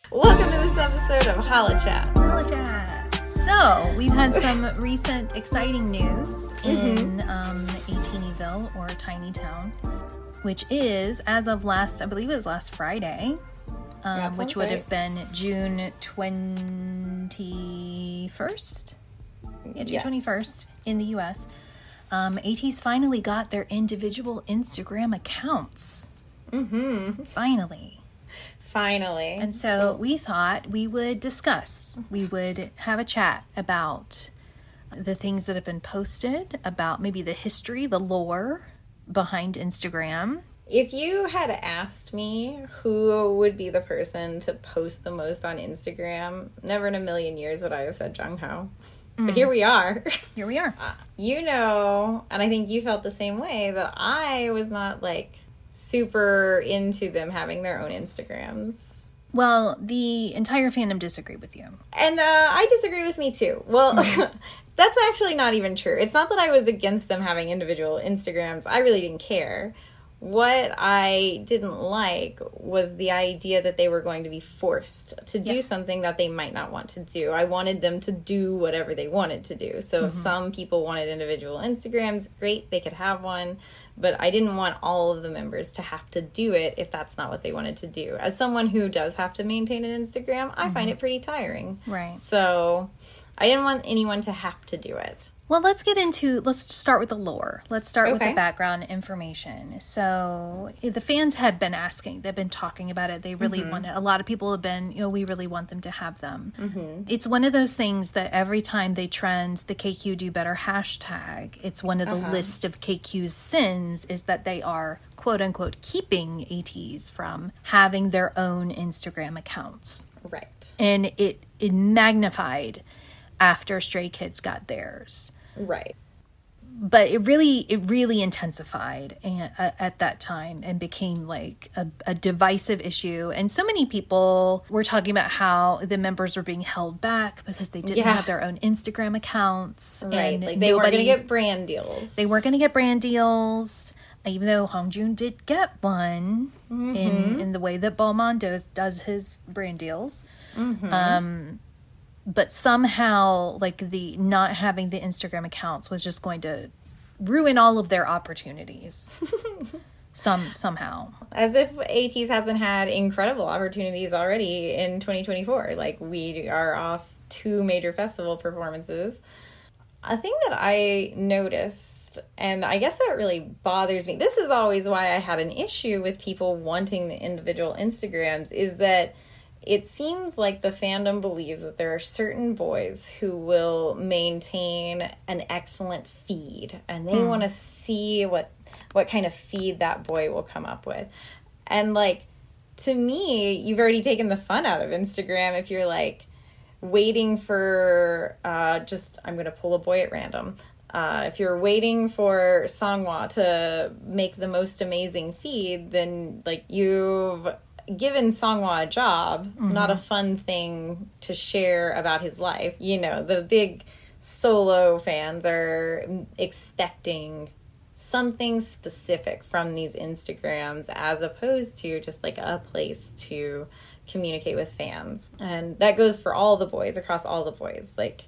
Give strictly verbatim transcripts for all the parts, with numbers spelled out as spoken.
Welcome to this episode of Holla Chat. Holla Chat. So, we've had some recent exciting news in Mm-hmm. um, Eighteenyville, or Tiny Town, which is, as of last, I believe it was last Friday, um, which would right. have been June twenty-first? Yeah, June Yes. twenty-first in the U S Um, AT's finally got their individual Instagram accounts. Mm-hmm. Finally. Finally. And so we thought we would discuss, we would have a chat about the things that have been posted, about maybe the history, the lore behind Instagram. If you had asked me who would be the person to post the most on Instagram, never in a million years would I have said Jung Ho. But here we are. Here we are. You know, and I think you felt the same way, that I was not like super into them having their own Instagrams. Well, the entire fandom disagreed with you. And uh, I disagree with me too. Well, that's actually not even true. It's not that I was against them having individual Instagrams. I really didn't care. What I didn't like was the idea that they were going to be forced to do Yeah. something that they might not want to do. I wanted them to do whatever they wanted to do. So if some people wanted individual Instagrams, great, they could have one. But I didn't want all of the members to have to do it if that's not what they wanted to do. As someone who does have to maintain an Instagram, I find it pretty tiring. Right. So I didn't want anyone to have to do it. Well, let's get into, let's start with the lore. Let's start with Okay. the background information. So the fans had been asking, they've been talking about it. They really want it. A lot of people have been, you know, we really want them to have them. Mm-hmm. It's one of those things that every time they trend the K Q Do Better hashtag, it's one of the Uh-huh. list of K Q's sins is that they are, quote unquote, keeping ATs from having their own Instagram accounts. Right. And it, it magnified after Stray Kids got theirs. Right. But it really, it really intensified and, uh, at that time and became like a, a divisive issue. And so many people were talking about how the members were being held back because they didn't Yeah. have their own Instagram accounts. Right. And Like they weren't nobody, going to get brand deals. they weren't going to get brand deals. Even though Hongjoong did get one in, in the way that Balmain does, does his brand deals. Um, but somehow, like, the not having the Instagram accounts was just going to ruin all of their opportunities. Some somehow. As if ATEEZ hasn't had incredible opportunities already in twenty twenty-four. Like, we are off two major festival performances. A thing that I noticed, and I guess that really bothers me, this is always why I had an issue with people wanting the individual Instagrams, is that it seems like the fandom believes that there are certain boys who will maintain an excellent feed, and they want to see what what kind of feed that boy will come up with. And, like, to me, you've already taken the fun out of Instagram if you're, like, waiting for uh, just, I'm going to pull a boy at random. Uh, if you're waiting for Songhwa to make the most amazing feed, then, like, you've given Songhwa a job, mm-hmm. not a fun thing to share about his life. You know, the big solo fans are expecting something specific from these Instagrams as opposed to just like a place to communicate with fans. And that goes for all the boys, across all the boys. Like,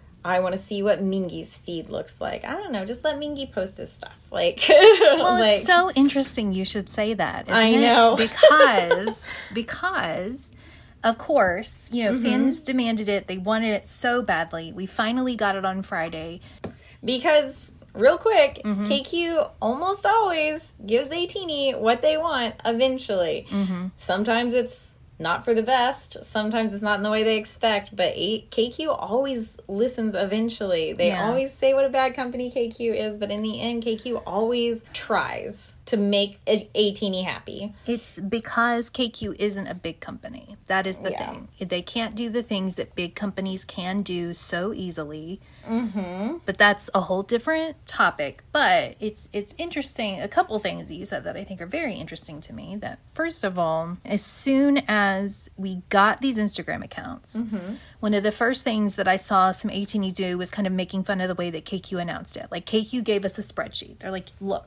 I want to see what Mingi's feed looks like. I don't know, just let Mingi post his stuff. Like, well, like, it's so interesting you should say that, isn't I know. it? Because, because, of course, you know, Mm-hmm. fans demanded it. They wanted it so badly. We finally got it on Friday. Because, real quick, Mm-hmm. K Q almost always gives ATEEZ what they want eventually. Mm-hmm. Sometimes it's not for the best. Sometimes it's not in the way they expect, but K Q always listens eventually. They Yeah. always say what a bad company K Q is, but in the end, K Q always tries to make ATEEZ happy. It's because K Q isn't a big company. That is the Yeah. thing. They can't do the things that big companies can do so easily. Mm-hmm. But that's a whole different topic. But it's it's interesting. A couple things that you said that I think are very interesting to me. That first of all, as soon as we got these Instagram accounts, mm-hmm. one of the first things that I saw some ATEEZ do was kind of making fun of the way that K Q announced it. Like, K Q gave us a spreadsheet. They're like, look.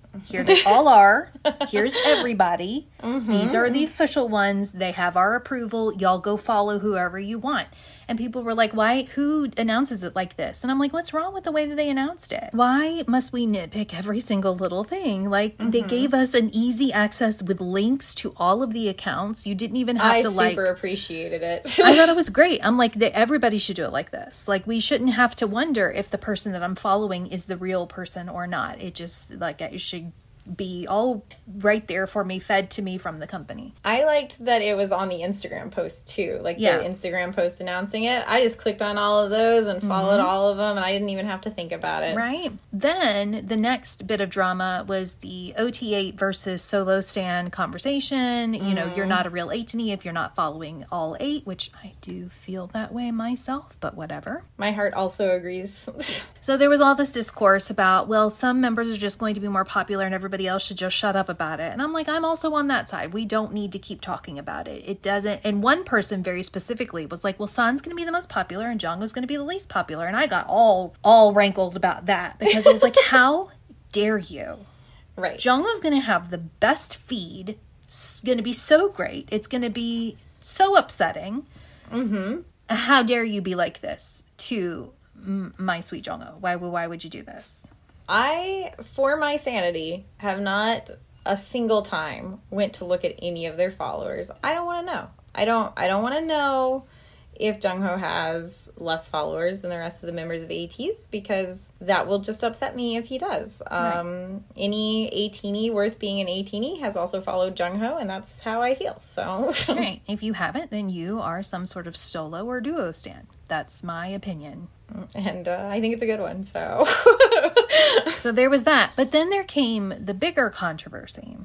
Here they all are. Here's everybody. Mm-hmm. These are the official ones. They have our approval. Y'all go follow whoever you want. And people were like, why? Who announces it like this? And I'm like, what's wrong with the way that they announced it? Why must we nitpick every single little thing? Like, mm-hmm. they gave us an easy access with links to all of the accounts. You didn't even have I to, like... I super appreciated it. I thought it was great. I'm like, they, everybody should do it like this. Like, we shouldn't have to wonder if the person that I'm following is the real person or not. It just, like, it should be all right there for me, fed to me from the company. I liked that it was on the Instagram post too, like yeah. the Instagram post announcing it. I just clicked on all of those and followed mm-hmm. all of them, and I didn't even have to think about it. Right. Then the next bit of drama was the O T eight versus solo stand conversation. Mm-hmm. You know, you're not a real eight to me if you're not following all eight, which I do feel that way myself, but whatever. My heart also agrees. So there was all this discourse about, well, some members are just going to be more popular and everybody else should just shut up about it. And I'm like, I'm also on that side. We don't need to keep talking about it. It doesn't. And one person very specifically was like, well, Sun's going to be the most popular and Jungkook's going to be the least popular. And I got all, all rankled about that because I was like, how dare you? Right. Jungkook's going to have the best feed. It's going to be so great. It's going to be so upsetting. Mm-hmm. How dare you be like this to m- my sweet Jungkook? Why, why would you do this? I, for my sanity, have not a single time went to look at any of their followers. I don't want to know. I don't I don't want to know if Jungho has less followers than the rest of the members of ATEEZ, because that will just upset me if he does. Um, right. Any ATEEZ worth being an ATEEZ has also followed Jungho, and that's how I feel. So, right. If you haven't, then you are some sort of solo or duo stan. That's my opinion. And uh, I think it's a good one, so... So there was that. But then there came the bigger controversy.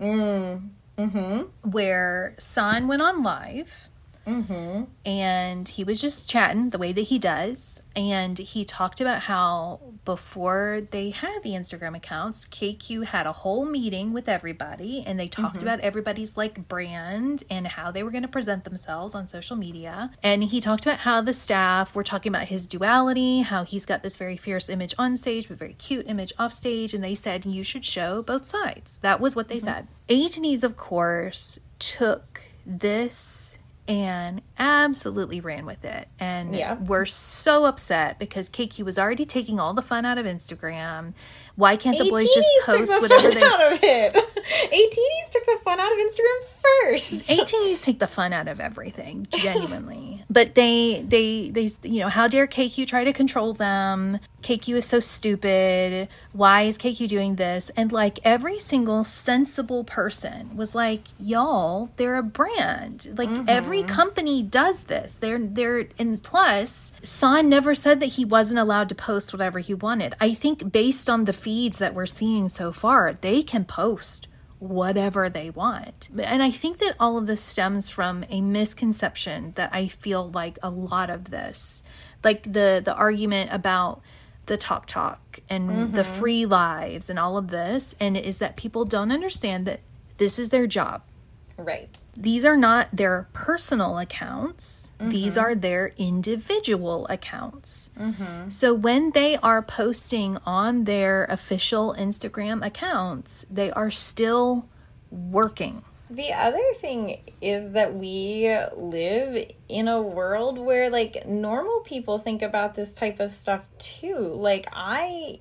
Mm. Mm-hmm. Where Sun went on live. Mm-hmm. And he was just chatting the way that he does. And he talked about how before they had the Instagram accounts, K Q had a whole meeting with everybody. And they talked mm-hmm. about everybody's like brand and how they were going to present themselves on social media. And he talked about how the staff were talking about his duality, how he's got this very fierce image on stage, but very cute image off stage. And they said, you should show both sides. That was what they mm-hmm. said. ATEEZ, of course, took this and absolutely ran with it. And yeah. we're so upset because K Q was already taking all the fun out of Instagram. Why can't the boys just post took the whatever fun they out of it? ATEEZ took the fun out of Instagram first. ATEEZ take the fun out of everything, genuinely. But they, they, they, you know, how dare K Q try to control them? K Q is so stupid. Why is K Q doing this? And like every single sensible person was like, y'all, they're a brand. Like mm-hmm. every company does this. They're, they're, and plus, Sun never said that he wasn't allowed to post whatever he wanted. I think based on the feeds that we're seeing so far, they can post whatever they want. And I think that all of this stems from a misconception that I feel like a lot of this, like the the argument about the talk talk and mm-hmm. the free lives and all of this, and it is that people don't understand that this is their job. Right. These are not their personal accounts. Mm-hmm. These are their individual accounts. Mm-hmm. So when they are posting on their official Instagram accounts, they are still working. The other thing is that we live in a world where, like, normal people think about this type of stuff, too. Like, I,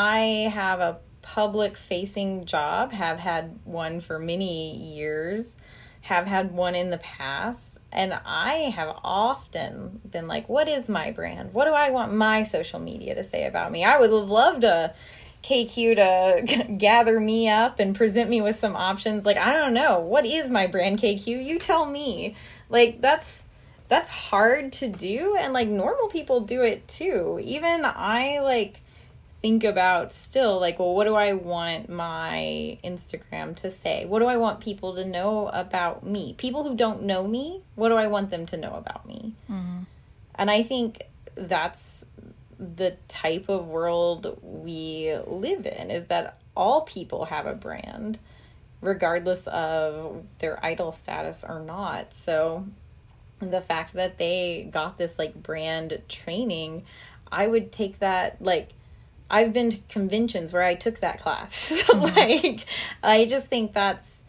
I have a public-facing job, have had one for many years, have had one in the past, and I have often been like, what is my brand? What do I want my social media to say about me? I would have loved a K Q to gather me up and present me with some options. Like, I don't know. What is my brand, K Q? You tell me. Like, that's that's hard to do, and, like, normal people do it, too. Even I, like, think about still, like, well, what do I want my Instagram to say? What do I want people to know about me? People who don't know me, what do I want them to know about me? Mm-hmm. And I think that's the type of world we live in, is that all people have a brand, regardless of their idol status or not. So the fact that they got this, like, brand training, I would take that, like, I've been to conventions where I took that class. Like, I just think that's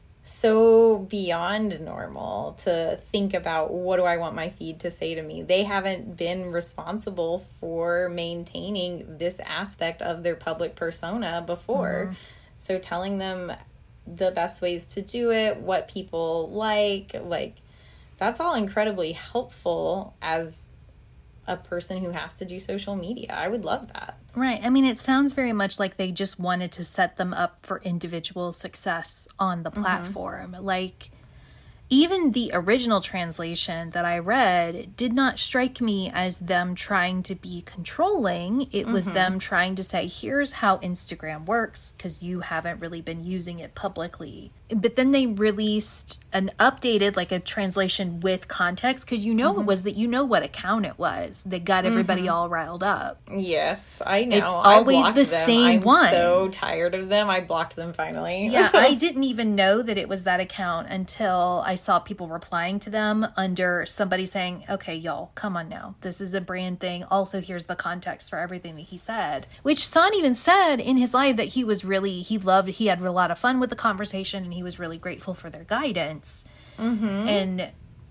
so beyond normal to think about, what do I want my feed to say to me? They haven't been responsible for maintaining this aspect of their public persona before. Mm-hmm. So telling them the best ways to do it, what people like, like, that's all incredibly helpful as a person who has to do social media. I would love that. Right. I mean, it sounds very much like they just wanted to set them up for individual success on the platform. Mm-hmm. Like, even the original translation that I read did not strike me as them trying to be controlling. It mm-hmm. was them trying to say, here's how Instagram works, because you haven't really been using it publicly. But then they released an updated, like a translation with context, because you know mm-hmm. it was that you know what account it was that got everybody mm-hmm. all riled up. Yes, I know. It's always the them. same I'm one. I'm so tired of them. I blocked them finally. Yeah, I didn't even know that it was that account until I saw people replying to them under somebody saying, okay, y'all, come on now. This is a brand thing. Also, here's the context for everything that he said. Which San even said in his live that he was really, he loved, he had a lot of fun with the conversation, and he was really grateful for their guidance. Mm-hmm. And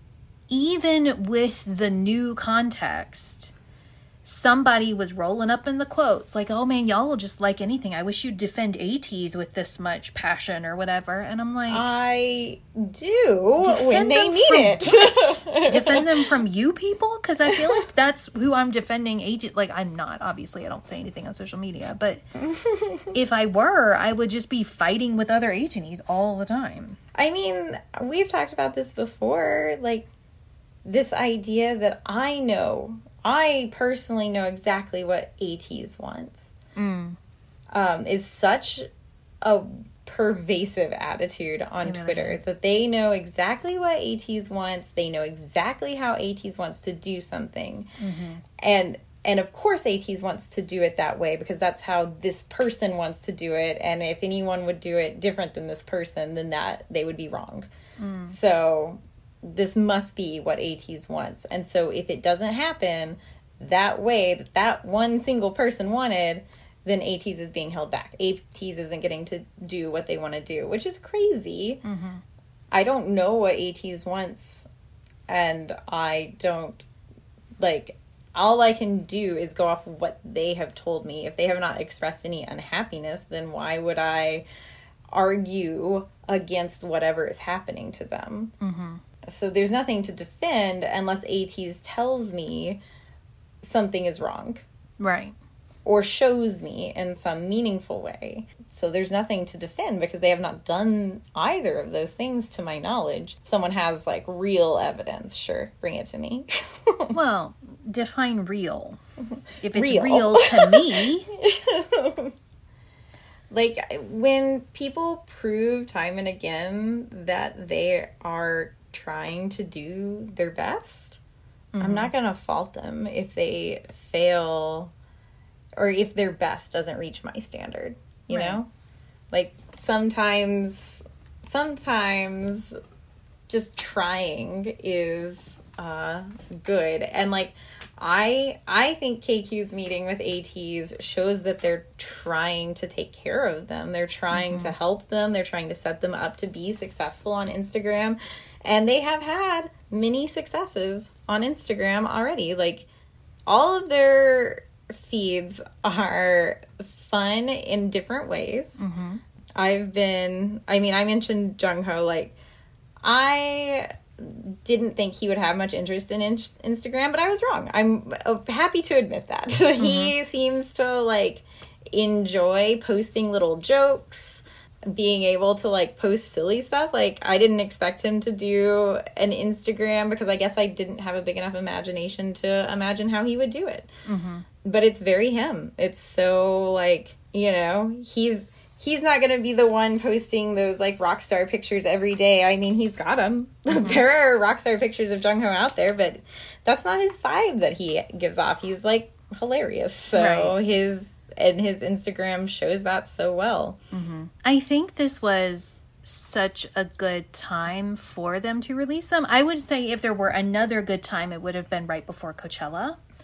even with the new context, somebody was rolling up in the quotes like, oh man, y'all will just like anything. I wish you'd defend ATEEZ with this much passion or whatever. And I'm like, I do when they need it. Defend them from you people? Because I feel like that's who I'm defending. ATEEZ. Like, I'm not, obviously I don't say anything on social media, but if I were, I would just be fighting with other ATEEZ all the time. I mean, we've talked about this before, like this idea that I know I personally know exactly what ATEEZ wants. Mm. Um, is such a pervasive attitude on Twitter. Is. That they know exactly what ATEEZ wants. They know exactly how ATEEZ wants to do something. Mm-hmm. And and of course ATEEZ wants to do it that way because that's how this person wants to do it. And if anyone would do it different than this person, then that they would be wrong. Mm. So this must be what ATEEZ wants. And so if it doesn't happen that way, that that one single person wanted, then ATEEZ is being held back. ATEEZ isn't getting to do what they want to do, which is crazy. Mm-hmm. I don't know what ATEEZ wants, and I don't, like, all I can do is go off of what they have told me. If they have not expressed any unhappiness, then why would I argue against whatever is happening to them? Mm-hmm. So there's nothing to defend unless ATEEZ tells me something is wrong. Right. Or shows me in some meaningful way. So there's nothing to defend because they have not done either of those things to my knowledge. If someone has, like, real evidence, sure, bring it to me. Well, define real. If it's real, real to me. Like, when people prove time and again that they are trying to do their best, mm-hmm. I'm not going to fault them if they fail or if their best doesn't reach my standard, you right. know? Like, sometimes, sometimes just trying is uh, good. And, like, I I think K Q's meeting with ATEEZ shows that they're trying to take care of them. They're trying mm-hmm. to help them. They're trying to set them up to be successful on Instagram. And they have had many successes on Instagram already. Like, all of their feeds are fun in different ways. Mm-hmm. I've been, I mean, I mentioned Jungho, like, I didn't think he would have much interest in, in Instagram, but I was wrong. I'm happy to admit that. Mm-hmm. He seems to, like, enjoy posting little jokes, being able to, like, post silly stuff. Like, I didn't expect him to do an Instagram because I guess I didn't have a big enough imagination to imagine how he would do it. Mm-hmm. But it's very him. It's so, like, you know, he's he's not going to be the one posting those, like, rock star pictures every day. I mean, he's got them. Mm-hmm. There are rock star pictures of Jungho out there, but that's not his vibe that he gives off. He's, like, hilarious. So right. his and his Instagram shows that so well. Mm-hmm. I think this was such a good time for them to release them. I would say if there were another good time, it would have been right before Coachella.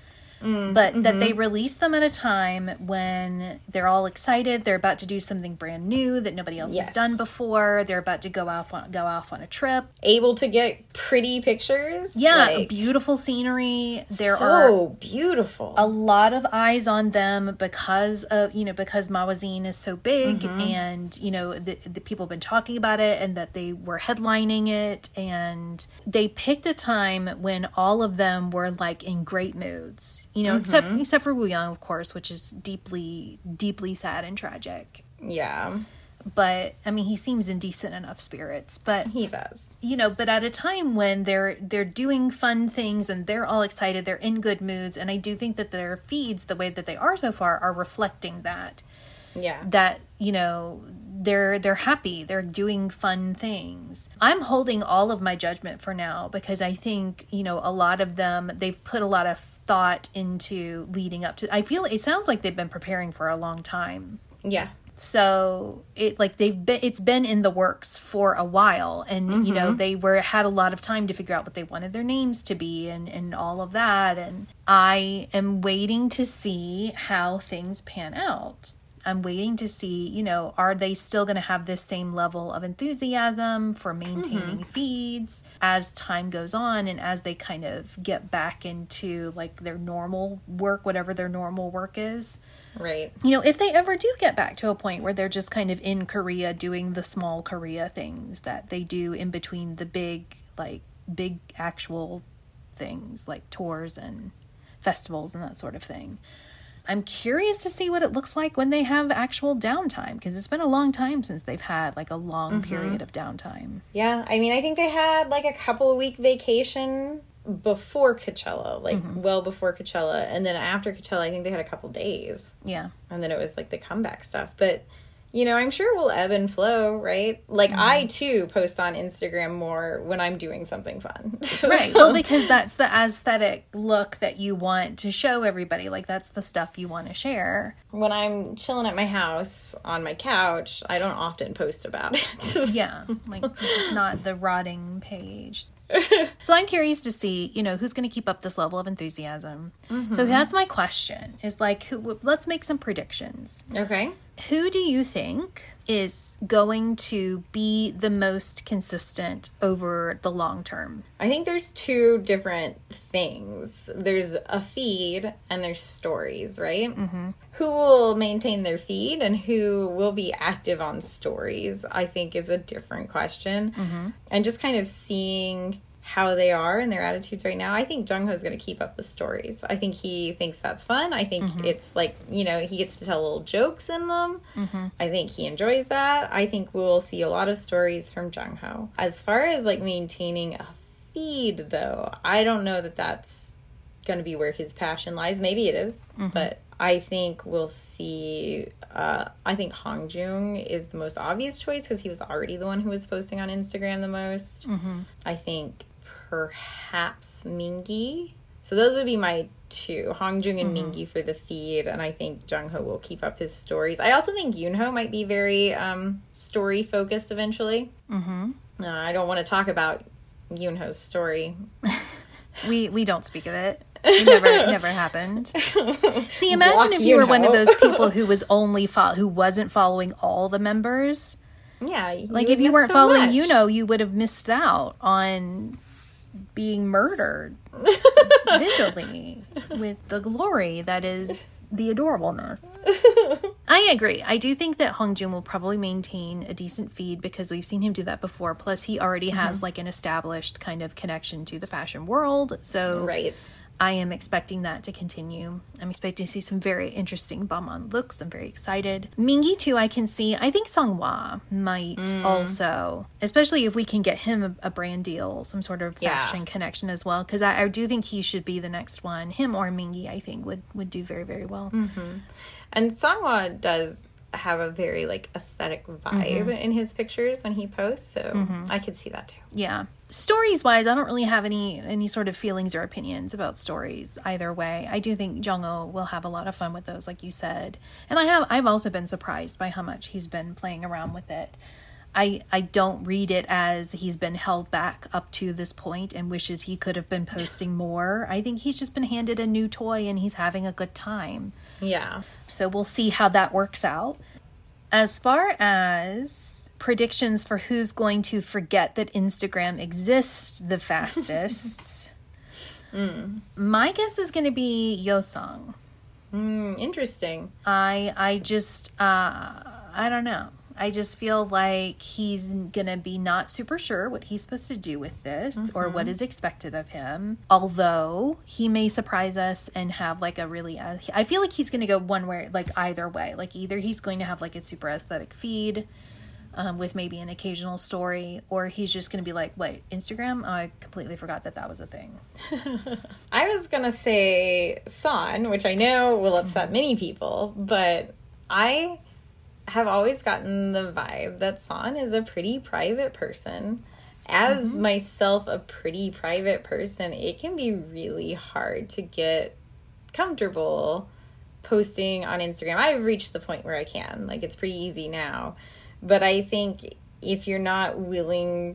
Mm, but mm-hmm. that they release them at a time when they're all excited. They're about to do something brand new that nobody else yes. has done before. They're about to go off on, go off on a trip. Able to get pretty pictures. Yeah, like, beautiful scenery. There so are beautiful. A lot of eyes on them because of, you know, because Mawazine is so big mm-hmm. and, you know, the, the people have been talking about it and that they were headlining it. And they picked a time when all of them were like in great moods. You know, mm-hmm. except except for Woo Young, of course, which is deeply, deeply sad and tragic. Yeah. But, I mean, he seems in decent enough spirits. But he does. You know, but at a time when they're they're doing fun things and they're all excited, they're in good moods. And I do think that their feeds, the way that they are so far, are reflecting that. Yeah. That, you know, they're they're happy, they're doing fun things. I'm holding all of my judgment for now because I think, you know, a lot of them, they've put a lot of thought into leading up to, I feel it sounds like they've been preparing for a long time. Yeah. So it like they've been it's been in the works for a while, and mm-hmm. you know, they were had a lot of time to figure out what they wanted their names to be and and all of that, and I am waiting to see how things pan out. I'm waiting to see, you know, are they still going to have this same level of enthusiasm for maintaining mm-hmm. feeds as time goes on and as they kind of get back into like their normal work, whatever their normal work is. Right. You know, if they ever do get back to a point where they're just kind of in Korea doing the small Korea things that they do in between the big, like, big actual things like tours and festivals and that sort of thing. I'm curious to see what it looks like when they have actual downtime, because it's been a long time since they've had like a long mm-hmm. period of downtime. Yeah, I mean, I think they had like a couple of week vacation before Coachella, like mm-hmm. well before Coachella, and then after Coachella, I think they had a couple days. Yeah, and then it was like the comeback stuff, but. You know, I'm sure we'll ebb and flow, right? Like, mm-hmm. I, too, post on Instagram more when I'm doing something fun. Right. So, well, because that's the aesthetic look that you want to show everybody. Like, that's the stuff you want to share. When I'm chilling at my house on my couch, I don't often post about it. Yeah. Like, it's not the rotting page. So I'm curious to see, you know, who's going to keep up this level of enthusiasm. Mm-hmm. So that's my question, is like, who, let's make some predictions. Okay. Who do you think is going to be the most consistent over the long term? I think there's two different things. There's a feed and there's stories, right? Mm-hmm. Who will maintain their feed and who will be active on stories, I think is a different question. Mm-hmm. And just kind of seeing how they are and their attitudes right now. I think Jungho is going to keep up the stories. I think he thinks that's fun. I think mm-hmm. it's like, you know, he gets to tell little jokes in them. Mm-hmm. I think he enjoys that. I think we'll see a lot of stories from Jungho. As far as like maintaining a feed though, I don't know that that's going to be where his passion lies. Maybe it is, mm-hmm. but I think we'll see, uh, I think Hongjoong is the most obvious choice because he was already the one who was posting on Instagram the most. Mm-hmm. I think perhaps Mingi. So those would be my two, Hongjoong and mm-hmm. Mingi for the feed, and I think Jungho will keep up his stories. I also think Yoonho might be very um, story focused eventually. Mm-hmm. Uh, I don't want to talk about Yoonho's story. we we don't speak of it. It never it never happened. See, imagine Block if you Yoonho. were one of those people who was only fo- who wasn't following all the members. Yeah, like if you weren't so following much. Yoonho, you would have missed out on being murdered visually with the glory that is the adorableness. I agree. I do think that Hongjoong will probably maintain a decent feed because we've seen him do that before. Plus, he already has mm-hmm. like an established kind of connection to the fashion world. So right. I am expecting that to continue. I'm expecting to see some very interesting Balmain looks. I'm very excited. Mingi, too, I can see. I think Seonghwa might mm. also, especially if we can get him a, a brand deal, some sort of fashion yeah. connection as well. Because I, I do think he should be the next one. Him or Mingi, I think, would, would do very, very well. Mm-hmm. And Seonghwa does have a very, like, aesthetic vibe mm-hmm. in his pictures when he posts. So mm-hmm. I could see that, too. Yeah. Stories wise, I don't really have any any sort of feelings or opinions about stories either way. I do think Jungho will have a lot of fun with those, like you said. And I have I've also been surprised by how much he's been playing around with it. I, I don't read it as he's been held back up to this point and wishes he could have been posting more. I think he's just been handed a new toy and he's having a good time. Yeah. So we'll see how that works out. As far as predictions for who's going to forget that Instagram exists the fastest, mm. my guess is going to be Yeosang. Mm, interesting. I I just, uh, I don't know. I just feel like he's going to be not super sure what he's supposed to do with this mm-hmm. or what is expected of him. Although he may surprise us and have like a really, uh, I feel like he's going to go one way, like either way. Like either he's going to have like a super aesthetic feed um, with maybe an occasional story, or he's just going to be like, wait, Instagram? Oh, I completely forgot that that was a thing. I was going to say San, which I know will upset mm-hmm. many people, but I have always gotten the vibe that San is a pretty private person. As mm-hmm. myself, a pretty private person, it can be really hard to get comfortable posting on Instagram. I've reached the point where I can. Like, it's pretty easy now. But I think if you're not willing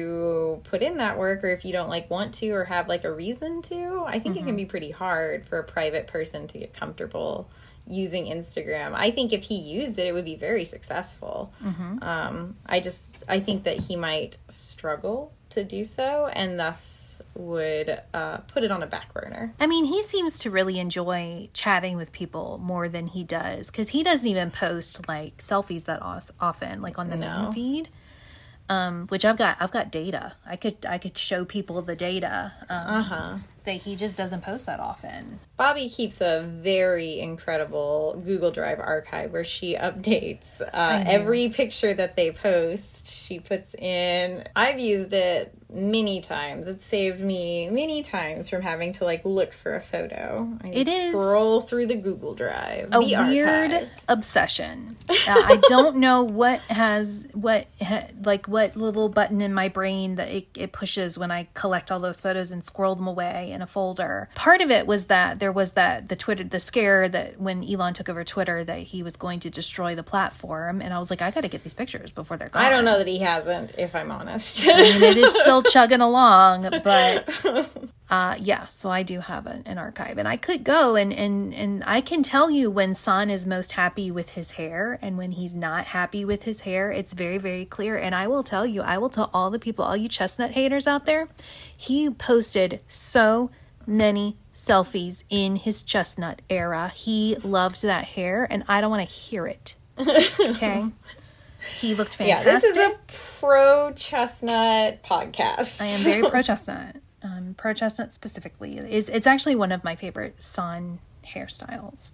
to put in that work, or if you don't, like, want to or have, like, a reason to, I think mm-hmm. it can be pretty hard for a private person to get comfortable using Instagram. I think if he used it, it would be very successful. Mm-hmm. Um, I just, I think that he might struggle to do so, and thus would uh, put it on a back burner. I mean, he seems to really enjoy chatting with people more than he does, because he doesn't even post like selfies that often, like on the no. main feed. Um, which I've got, I've got data. I could, I could show people the data. Um, uh-huh. That he just doesn't post that often. Bobby keeps a very incredible Google Drive archive where she updates uh, every picture that they post. She puts in. I've used it many times. It saved me many times from having to like look for a photo. I it is scroll through the Google Drive. A the weird archives. obsession. uh, I don't know what has what ha, like what little button in my brain that it, it pushes when I collect all those photos and scroll them away in a folder. Part of it was that there was that the Twitter the scare that when Elon took over Twitter that he was going to destroy the platform, and I was like, I got to get these pictures before they're gone. I don't know that he hasn't, if I'm honest. I mean, it is still chugging along, but uh, yeah. So I do have an, an archive, and I could go and and and I can tell you when San is most happy with his hair and when he's not happy with his hair. It's very very clear, and I will tell you, I will tell all the people, all you chestnut haters out there, he posted so many selfies in his chestnut era. He loved that hair, and I don't want to hear it. Okay. He looked fantastic. Yeah, this is a pro-chestnut podcast. I am very pro-chestnut. Um, pro-chestnut specifically. is It's actually one of my favorite San hairstyles.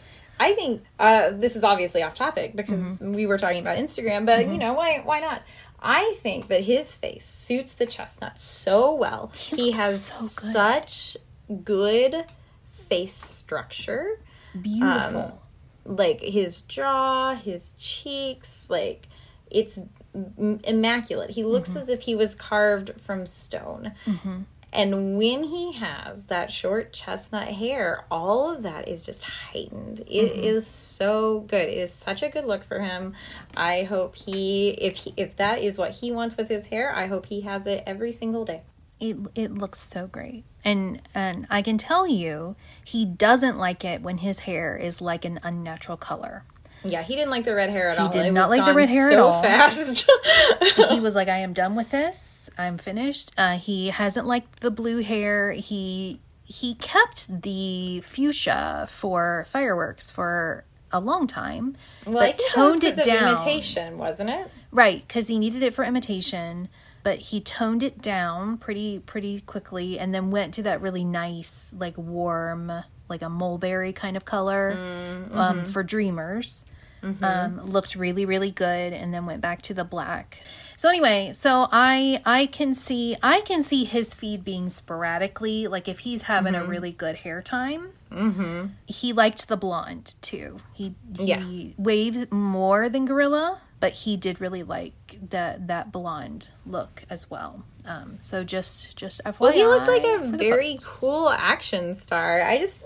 I think, uh, this is obviously off topic because mm-hmm. we were talking about Instagram, but, mm-hmm. you know, why why not? I think that his face suits the chestnut so well. He, he has so good. such good face structure. Beautiful. Um, like his jaw, his cheeks, like it's immaculate. He looks mm-hmm. as if he was carved from stone. Mm-hmm. And when he has that short chestnut hair, all of that is just heightened. It mm-hmm. is so good. It is such a good look for him. I hope he, if he, if that is what he wants with his hair, I hope he has it every single day. It it looks so great. And and I can tell you, he doesn't like it when his hair is like an unnatural color. Yeah, he didn't like the red hair at he all. He did it not like the red hair so at all. Fast. He was like, I am done with this. I'm finished. Uh, he hasn't liked the blue hair. He he kept the fuchsia for fireworks for a long time, well, but I think toned that was it down. Imitation, wasn't it? Right, because he needed it for imitation. But he toned it down pretty pretty quickly and then went to that really nice, like warm, like a mulberry kind of color mm-hmm. um, for dreamers. Mm-hmm. Um, looked really, really good, and then went back to the black. So anyway, so I I can see I can see his feed being sporadically, like if he's having mm-hmm. a really good hair time. Mm-hmm. He liked the blonde too. He he yeah. waved more than Gorilla. But he did really like that that blonde look as well. Um, so just just F Y I. Well, he looked like a very cool action star. I just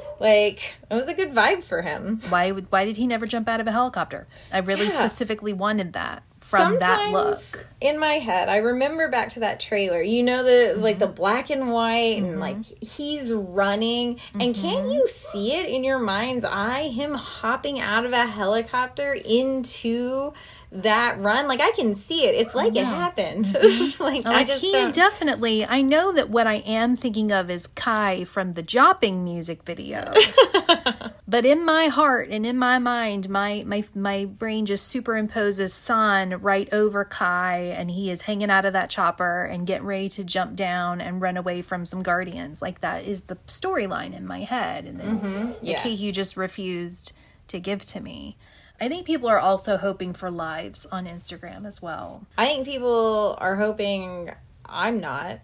like it was a good vibe for him. Why would why did he never jump out of a helicopter? I really yeah. specifically wanted that from Sometimes that look. In my head, I remember back to that trailer. You know, the like the black and white, and like he's running, and can't you see it in your mind's eye? Him hopping out of a helicopter into that run, like I can see it. It's like it happened. like, Like I just he don't... definitely. I know that what I am thinking of is Kai from the Jopping music video. But in my heart and in my mind, my my my brain just superimposes San right over Kai, and he is hanging out of that chopper and getting ready to jump down and run away from some guardians. Like that is the storyline in my head, and then mm-hmm. the yes. key you just refused to give to me. I think people are also hoping for lives on Instagram as well. I think people are hoping. I'm not.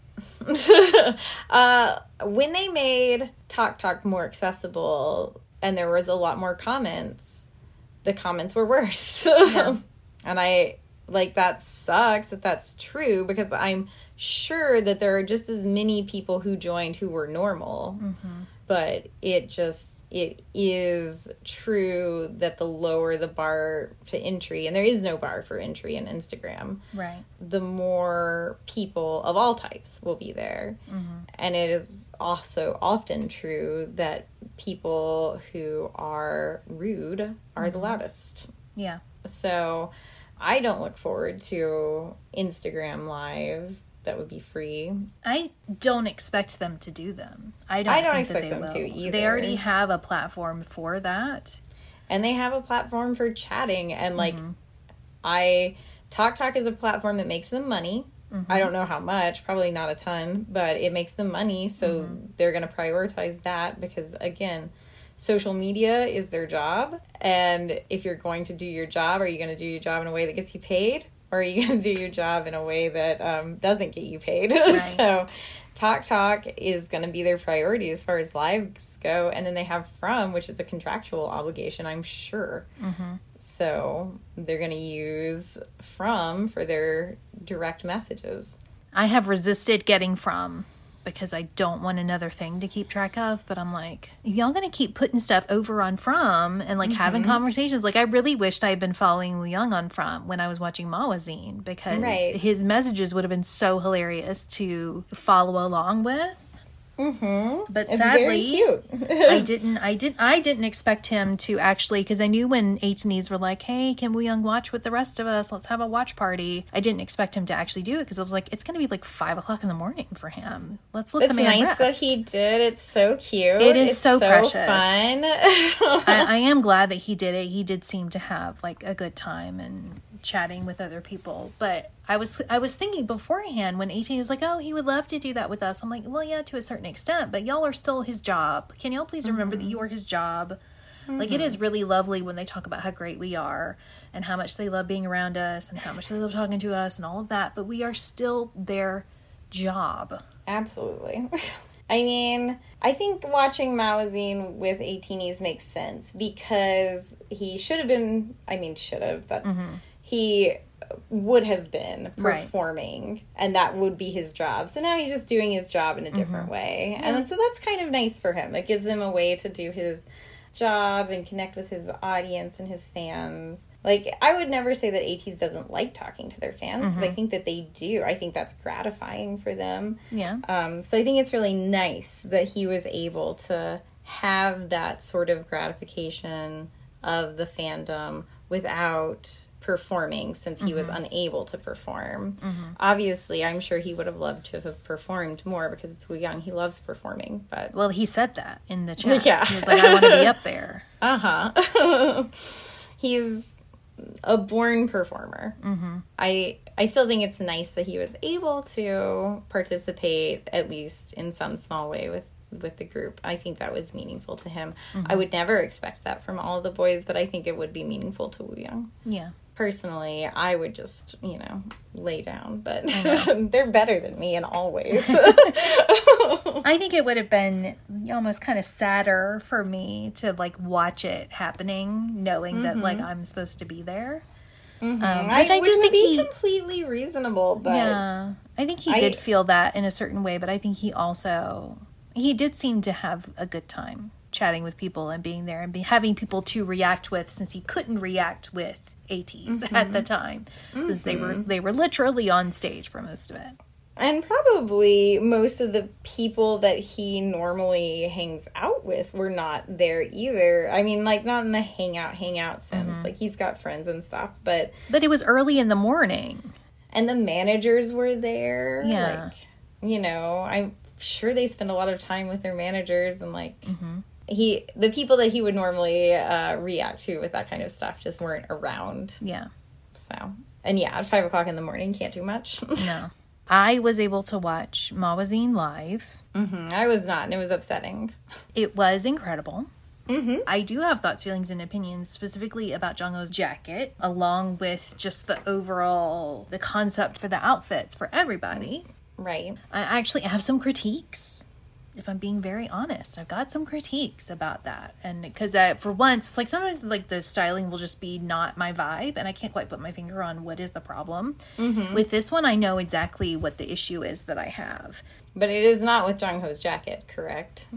uh, when they made Talk Talk more accessible and there was a lot more comments, the comments were worse. Yeah. And I, like, that sucks that that's true, because I'm sure that there are just as many people who joined who were normal. Mm-hmm. But it just... It is true that the lower the bar to entry, and there is no bar for entry in Instagram, right, the more people of all types will be there. Mm-hmm. And it is also often true that people who are rude are mm-hmm. the loudest. Yeah. So I don't look forward to Instagram lives that would be free. I don't expect them to do them. I don't, I don't think expect that they them will. to either. They already have a platform for that. And they have a platform for chatting. And, like, mm-hmm. I... Talk Talk is a platform that makes them money. Mm-hmm. I don't know how much. Probably not a ton. But it makes them money. So mm-hmm. they're going to prioritize that. Because, again, social media is their job. And if you're going to do your job, are you going to do your job in a way that gets you paid? Or are you going to do your job in a way that um, doesn't get you paid? Right. So Talk Talk is going to be their priority as far as lives go. And then they have From, which is a contractual obligation, I'm sure. Mm-hmm. So they're going to use From for their direct messages. I have resisted getting From, because I don't want another thing to keep track of. But I'm like, y'all gonna keep putting stuff over on From and like mm-hmm. having conversations. Like I really wished I had been following Woo Young on From when I was watching Mawazine, because right. his messages would have been so hilarious to follow along with. Mm-hmm. But it's sadly, very cute. I didn't. I didn't. I didn't expect him to actually, because I knew when eighteenies were like, "Hey, can Woo Young watch with the rest of us? Let's have a watch party." I didn't expect him to actually do it, because I was like, "It's going to be like five o'clock in the morning for him. Let's let it's the man nice rest." That he did. It's so cute. It is it's so, so precious. Fun. I, I am glad that he did it. He did seem to have like a good time and chatting with other people. But I was I was thinking beforehand when eighteen was like, oh, he would love to do that with us. I'm like, well, yeah, to a certain extent, but y'all are still his job. Can y'all please remember mm-hmm. that you are his job? Mm-hmm. Like, it is really lovely when they talk about how great we are and how much they love being around us and how much they love talking to us and all of that, but we are still their job. Absolutely. I mean, I think watching Mawazine with eighteenies makes sense, because he should have been, I mean, should have, that's, mm-hmm. he would have been performing, right. and that would be his job. So now he's just doing his job in a different mm-hmm. way. Yeah. And so that's kind of nice for him. It gives him a way to do his job and connect with his audience and his fans. Like, I would never say that ATEEZ doesn't like talking to their fans, because mm-hmm. I think that they do. I think that's gratifying for them. Yeah. Um, so I think it's really nice that he was able to have that sort of gratification of the fandom without performing, since he mm-hmm. was unable to perform. Mm-hmm. Obviously, I'm sure he would have loved to have performed more, because it's Woo Young. He loves performing, but... Well, he said that in the chat. Yeah. He was like, I want to be up there. Uh-huh. He's a born performer. Mm-hmm. I I still think it's nice that he was able to participate, at least in some small way, with with the group. I think that was meaningful to him. Mm-hmm. I would never expect that from all of the boys, but I think it would be meaningful to Woo Young. Yeah. Personally, I would just, you know, lay down, but they're better than me in all ways. I think it would have been almost kind of sadder for me to, like, watch it happening, knowing mm-hmm. that, like, I'm supposed to be there. Mm-hmm. Um, which I, I do which think be he completely reasonable, but yeah, I think he I, did feel that in a certain way, but I think he also he did seem to have a good time chatting with people and being there and be, having people to react with, since he couldn't react with eighties mm-hmm. at the time, mm-hmm. since they were they were literally on stage for most of it. And probably most of the people that he normally hangs out with were not there either. I mean, like, not in the hangout, hangout sense. Mm-hmm. Like, he's got friends and stuff, but... But it was early in the morning. And the managers were there. Yeah. Like, you know, I'm sure they spend a lot of time with their managers, and, like... Mm-hmm. He, the people that he would normally uh, react to with that kind of stuff just weren't around. Yeah. So, and yeah, at five o'clock in the morning, can't do much. No. I was able to watch Mawazine live. Mm-hmm. I was not, and it was upsetting. It was incredible. Mm-hmm. I do have thoughts, feelings, and opinions specifically about Jungho's jacket, along with just the overall, the concept for the outfits for everybody. Right. I actually have some critiques. If I'm being very honest, I've got some critiques about that. And because uh, for once, like sometimes like the styling will just be not my vibe, and I can't quite put my finger on what is the problem. Mm-hmm. With this one, I know exactly what the issue is that I have. But it is not with Jungho's jacket, correct?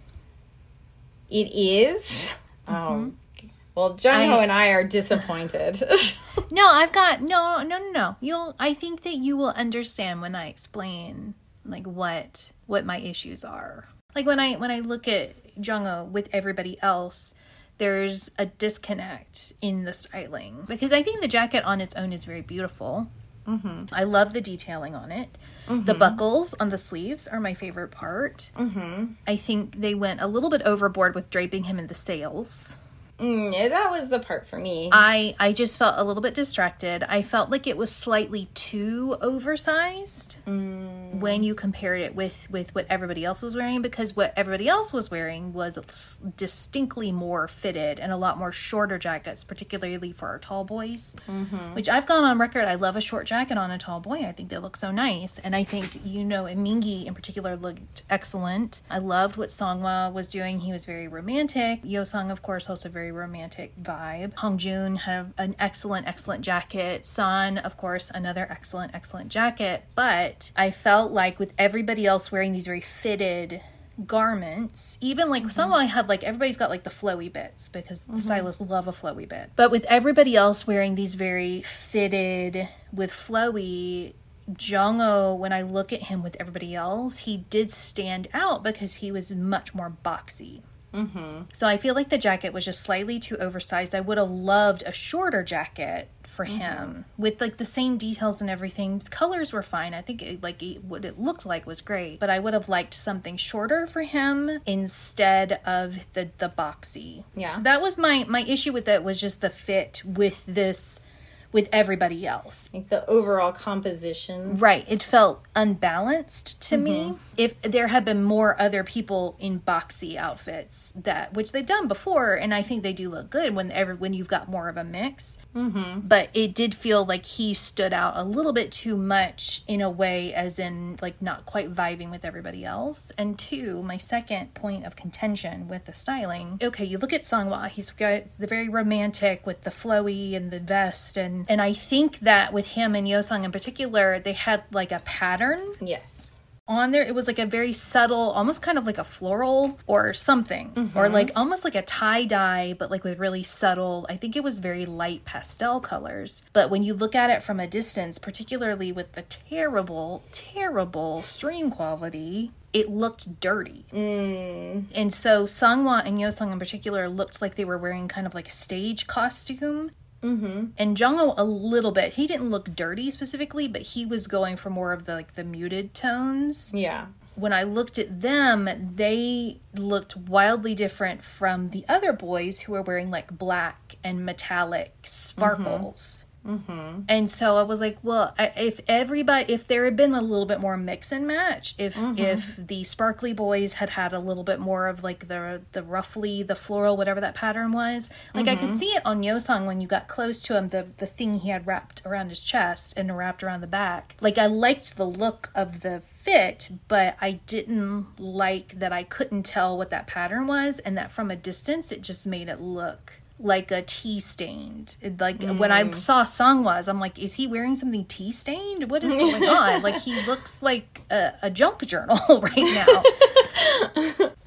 It is? Mm-hmm. Oh. Well, Jungho I, and I are disappointed. No, I've got, no, no, no, no. You'll, I think that you will understand when I explain like what what my issues are. Like when I when I look at Jungho with everybody else, there's a disconnect in the styling, because I think the jacket on its own is very beautiful. Mm-hmm. I love the detailing on it. Mm-hmm. The buckles on the sleeves are my favorite part. Mm-hmm. I think they went a little bit overboard with draping him in the sails. Mm, yeah, that was the part for me. I, I just felt a little bit distracted. I felt like it was slightly too oversized mm. when you compared it with, with what everybody else was wearing, because what everybody else was wearing was distinctly more fitted and a lot more shorter jackets, particularly for our tall boys, mm-hmm. which I've gone on record. I love a short jacket on a tall boy. I think they look so nice. And I think, you know, Mingi in particular looked excellent. I loved what Songhwa was doing. He was very romantic. Yeosang, of course, also very romantic vibe. Hongjoon had an excellent, excellent jacket. San, of course, another excellent, excellent jacket. But I felt like with everybody else wearing these very fitted garments, even like mm-hmm. someone had like, everybody's got like the flowy bits, because mm-hmm. the stylists love a flowy bit. But with everybody else wearing these very fitted with flowy, Jungho, when I look at him with everybody else, he did stand out because he was much more boxy. Mm-hmm. So I feel like the jacket was just slightly too oversized. I would have loved a shorter jacket for mm-hmm. him with like the same details and everything. The colors were fine. I think it, like it, what it looked like was great, but I would have liked something shorter for him instead of the the boxy. Yeah. So that was my my issue with it, was just the fit with this. With everybody else. Like the overall composition. Right. It felt unbalanced to mm-hmm. me. If there had been more other people in boxy outfits, that which they've done before, and I think they do look good when every, when you've got more of a mix. Mm-hmm. But it did feel like he stood out a little bit too much in a way, as in like not quite vibing with everybody else. And two, my second point of contention with the styling. Okay, you look at Songhwa. He's got the very romantic with the flowy and the vest, and And I think that with him and Yeosang in particular, they had like a pattern. Yes. On there. It was like a very subtle, almost kind of like a floral or something. Mm-hmm. Or like almost like a tie-dye, but like with really subtle, I think it was very light pastel colors. But when you look at it from a distance, particularly with the terrible, terrible stream quality, it looked dirty. Mm. And so Songhwa and Yeosang in particular looked like they were wearing kind of like a stage costume. Mm-hmm. And Jungho a little bit. He didn't look dirty specifically, but he was going for more of the like the muted tones. Yeah. When I looked at them, they looked wildly different from the other boys who were wearing like black and metallic sparkles. Mm-hmm. And so I was like, well, if everybody, if there had been a little bit more mix and match, if mm-hmm. if the sparkly boys had had a little bit more of like the the roughly, the floral, whatever that pattern was, like mm-hmm. I could see it on Yeosang when you got close to him, the, the thing he had wrapped around his chest and wrapped around the back. Like I liked the look of the fit, but I didn't like that I couldn't tell what that pattern was, and that from a distance, it just made it look like a tea stained. Like mm. when I saw Songhwa's, I'm like, is he wearing something tea stained? What is going on? Like he looks like a, a junk journal right now.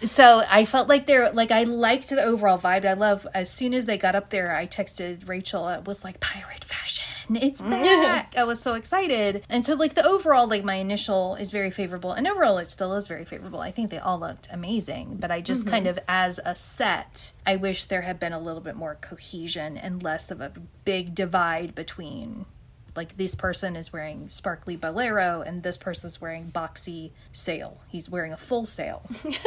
So I felt like they're like I liked the overall vibe. I love as soon as they got up there, I texted Rachel. It was like pirate fashion. It's back. I was so excited. And so like the overall, like my initial is very favorable, and overall it still is very favorable. I think they all looked amazing, but I just mm-hmm. kind of as a set, I wish there had been a little bit more cohesion and less of a big divide between. Like, this person is wearing sparkly bolero, and this person's wearing boxy sail. He's wearing a full sail.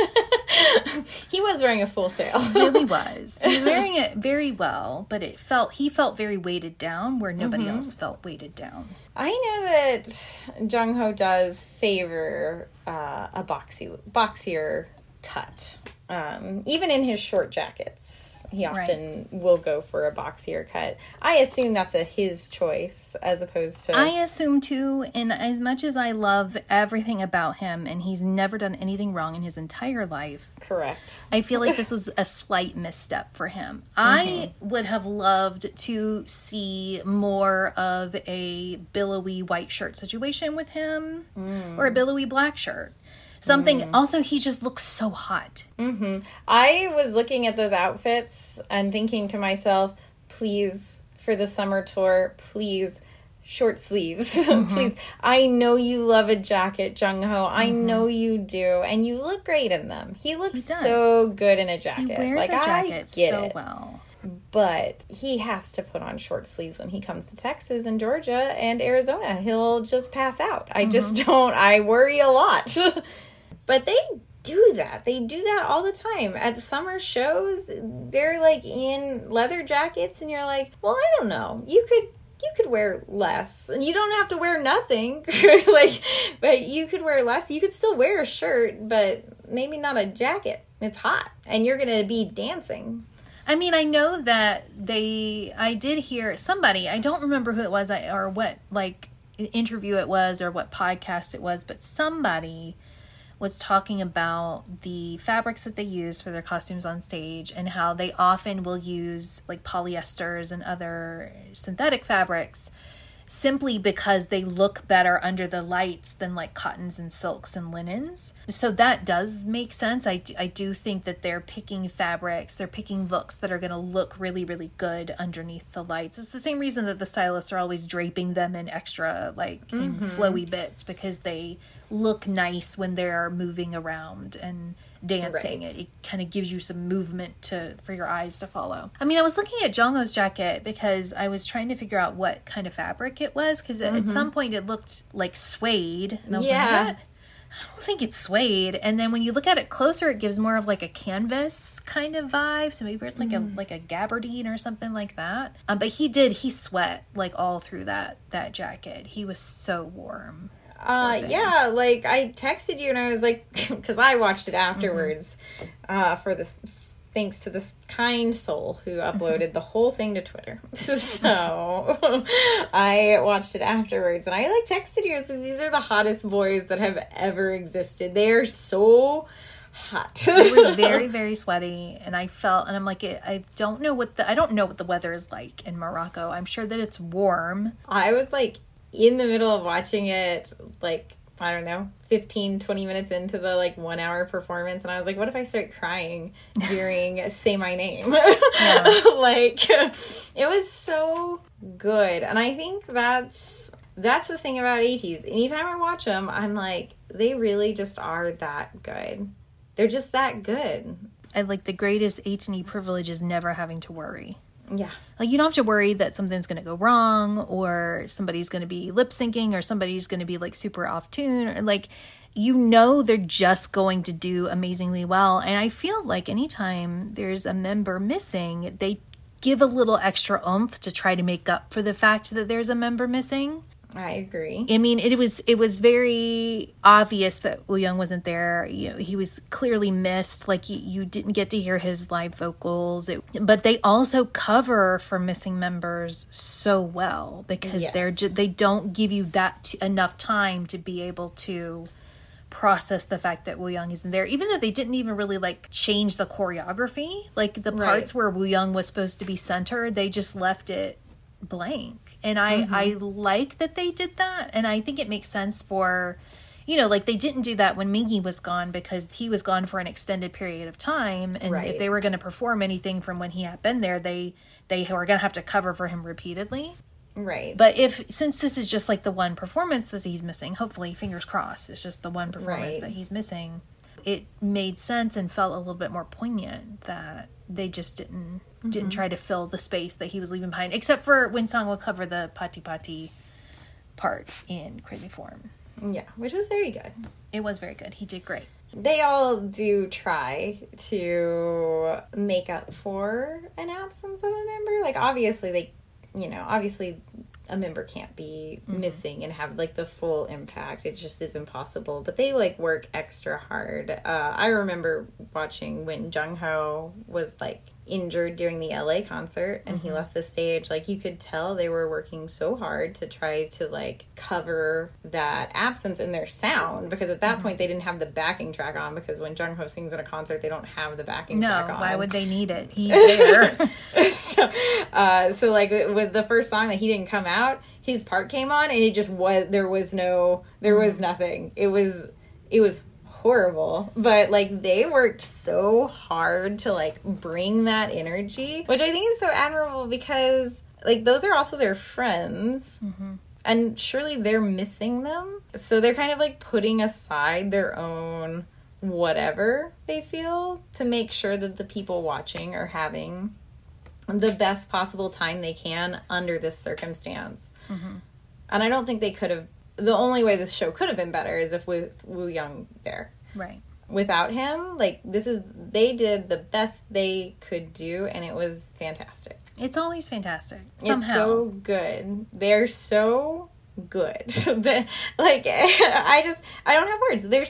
He was wearing a full sail. He really was. He was wearing it very well, but it felt he felt very weighted down, where nobody mm-hmm. else felt weighted down. I know that Jung Ho does favor uh, a boxy, boxier cut, um, even in his short jackets. He often right. will go for a boxier cut. I assume that's a his choice as opposed to... I assume too, and as much as I love everything about him, and he's never done anything wrong in his entire life. Correct. I feel like this was a slight misstep for him. Mm-hmm. I would have loved to see more of a billowy white shirt situation with him, mm. or a billowy black shirt. Something, mm. also, he just looks so hot. Mm-hmm. I was looking at those outfits and thinking to myself, please, for the summer tour, please, short sleeves. Mm-hmm. Please. I know you love a jacket, Jung Ho. I mm-hmm. know you do. And you look great in them. He looks he so good in a jacket. He wears like, a jacket I get so it. well. But he has to put on short sleeves when he comes to Texas and Georgia and Arizona. He'll just pass out. I mm-hmm. just don't. I worry a lot. But they do that. They do that all the time. At summer shows, they're like in leather jackets and you're like, well, I don't know. You could you could wear less. And you don't have to wear nothing. like but you could wear less. You could still wear a shirt, but maybe not a jacket. It's hot. And you're gonna be dancing. I mean, I know that they I did hear somebody, I don't remember who it was or what like interview it was or what podcast it was, but somebody was talking about the fabrics that they use for their costumes on stage and how they often will use like polyesters and other synthetic fabrics simply because they look better under the lights than like cottons and silks and linens. So that does make sense. I do, I do think that they're picking fabrics, they're picking looks that are going to look really, really good underneath the lights. It's the same reason that the stylists are always draping them in extra like mm-hmm. in flowy bits, because they look nice when they're moving around and dancing. Right. It, it kind of gives you some movement to for your eyes to follow. I mean, I was looking at Jung Ho's jacket because I was trying to figure out what kind of fabric it was, because mm-hmm. at some point it looked like suede, and I was yeah. like, what? I don't think it's suede. And then when you look at it closer, it gives more of like a canvas kind of vibe. So maybe it's like mm. a like a gabardine or something like that. Um, but he did he sweat like all through that that jacket. He was so warm. Uh, yeah, like, I texted you and I was like, because I watched it afterwards, mm-hmm. uh, for the, thanks to this kind soul who uploaded the whole thing to Twitter. So, I watched it afterwards and I, like, texted you and said, these are the hottest boys that have ever existed. They are so hot. They were very, very sweaty, and I felt, and I'm like, I don't know what the, I don't know what the weather is like in Morocco. I'm sure that it's warm. I was, like, in the middle of watching it, like, I don't know, fifteen, twenty minutes into the, like, one hour performance, and I was like, what if I start crying during Say My Name? Yeah. Like, it was so good. And I think that's, that's the thing about eighties. Anytime I watch them, I'm like, they really just are that good. They're just that good. And, like, the greatest eighteen E privilege is never having to worry. Yeah. Like, you don't have to worry that something's going to go wrong, or somebody's going to be lip syncing, or somebody's going to be like super off tune. Or, like, you know, they're just going to do amazingly well. And I feel like anytime there's a member missing, they give a little extra oomph to try to make up for the fact that there's a member missing. I agree. I mean, it was it was very obvious that Wooyoung wasn't there. You know, he was clearly missed. Like, you, you didn't get to hear his live vocals. It, but they also cover for missing members so well, because yes. they're just, they don't give you that t- enough time to be able to process the fact that Wooyoung isn't there, even though they didn't even really like change the choreography. Like, the parts right. where Wooyoung was supposed to be centered, they just left it blank. And I mm-hmm. I like that they did that, and I think it makes sense for you know, like they didn't do that when Mingy was gone because he was gone for an extended period of time. And Right. if they were going to perform anything from when he had been there, they, they were going to have to cover for him repeatedly. Right. But if, since this is just like the one performance that he's missing, hopefully, fingers crossed, it's just the one performance Right. that he's missing, it made sense and felt a little bit more poignant that they just didn't mm-hmm. didn't try to fill the space that he was leaving behind, except for when Song will cover the Pati Pati part in Crazy Form. Yeah, which was very good. It was very good. He did great. They all do try to make up for an absence of a member. Like, obviously, they, you know, obviously a member can't be mm-hmm. missing and have, like, the full impact. It just is impossible. But they, like, work extra hard. Uh, I remember watching when Jung Ho was, like, injured during the L A concert and mm-hmm. he left the stage. Like, you could tell they were working so hard to try to, like, cover that absence in their sound, because at that mm-hmm. point they didn't have the backing track on, because when Jung Ho sings in a concert they don't have the backing no, track on. Why would they need it? He's there. so, uh, so like with the first song that he didn't come out, his part came on and it just was, there was no, there was nothing. It was, it was horrible, but like they worked so hard to like bring that energy, which I think is so admirable, because like those are also their friends mm-hmm. and surely they're missing them, so they're kind of like putting aside their own whatever they feel to make sure that the people watching are having the best possible time they can under this circumstance. Mm-hmm. And I don't think they could have, the only way this show could have been better is if with Woo Young there. Right. Without him, like, this is, they did the best they could do, and it was fantastic. It's always fantastic. Somehow. It's so good. They're so good. the, like, I just, I don't have words. They're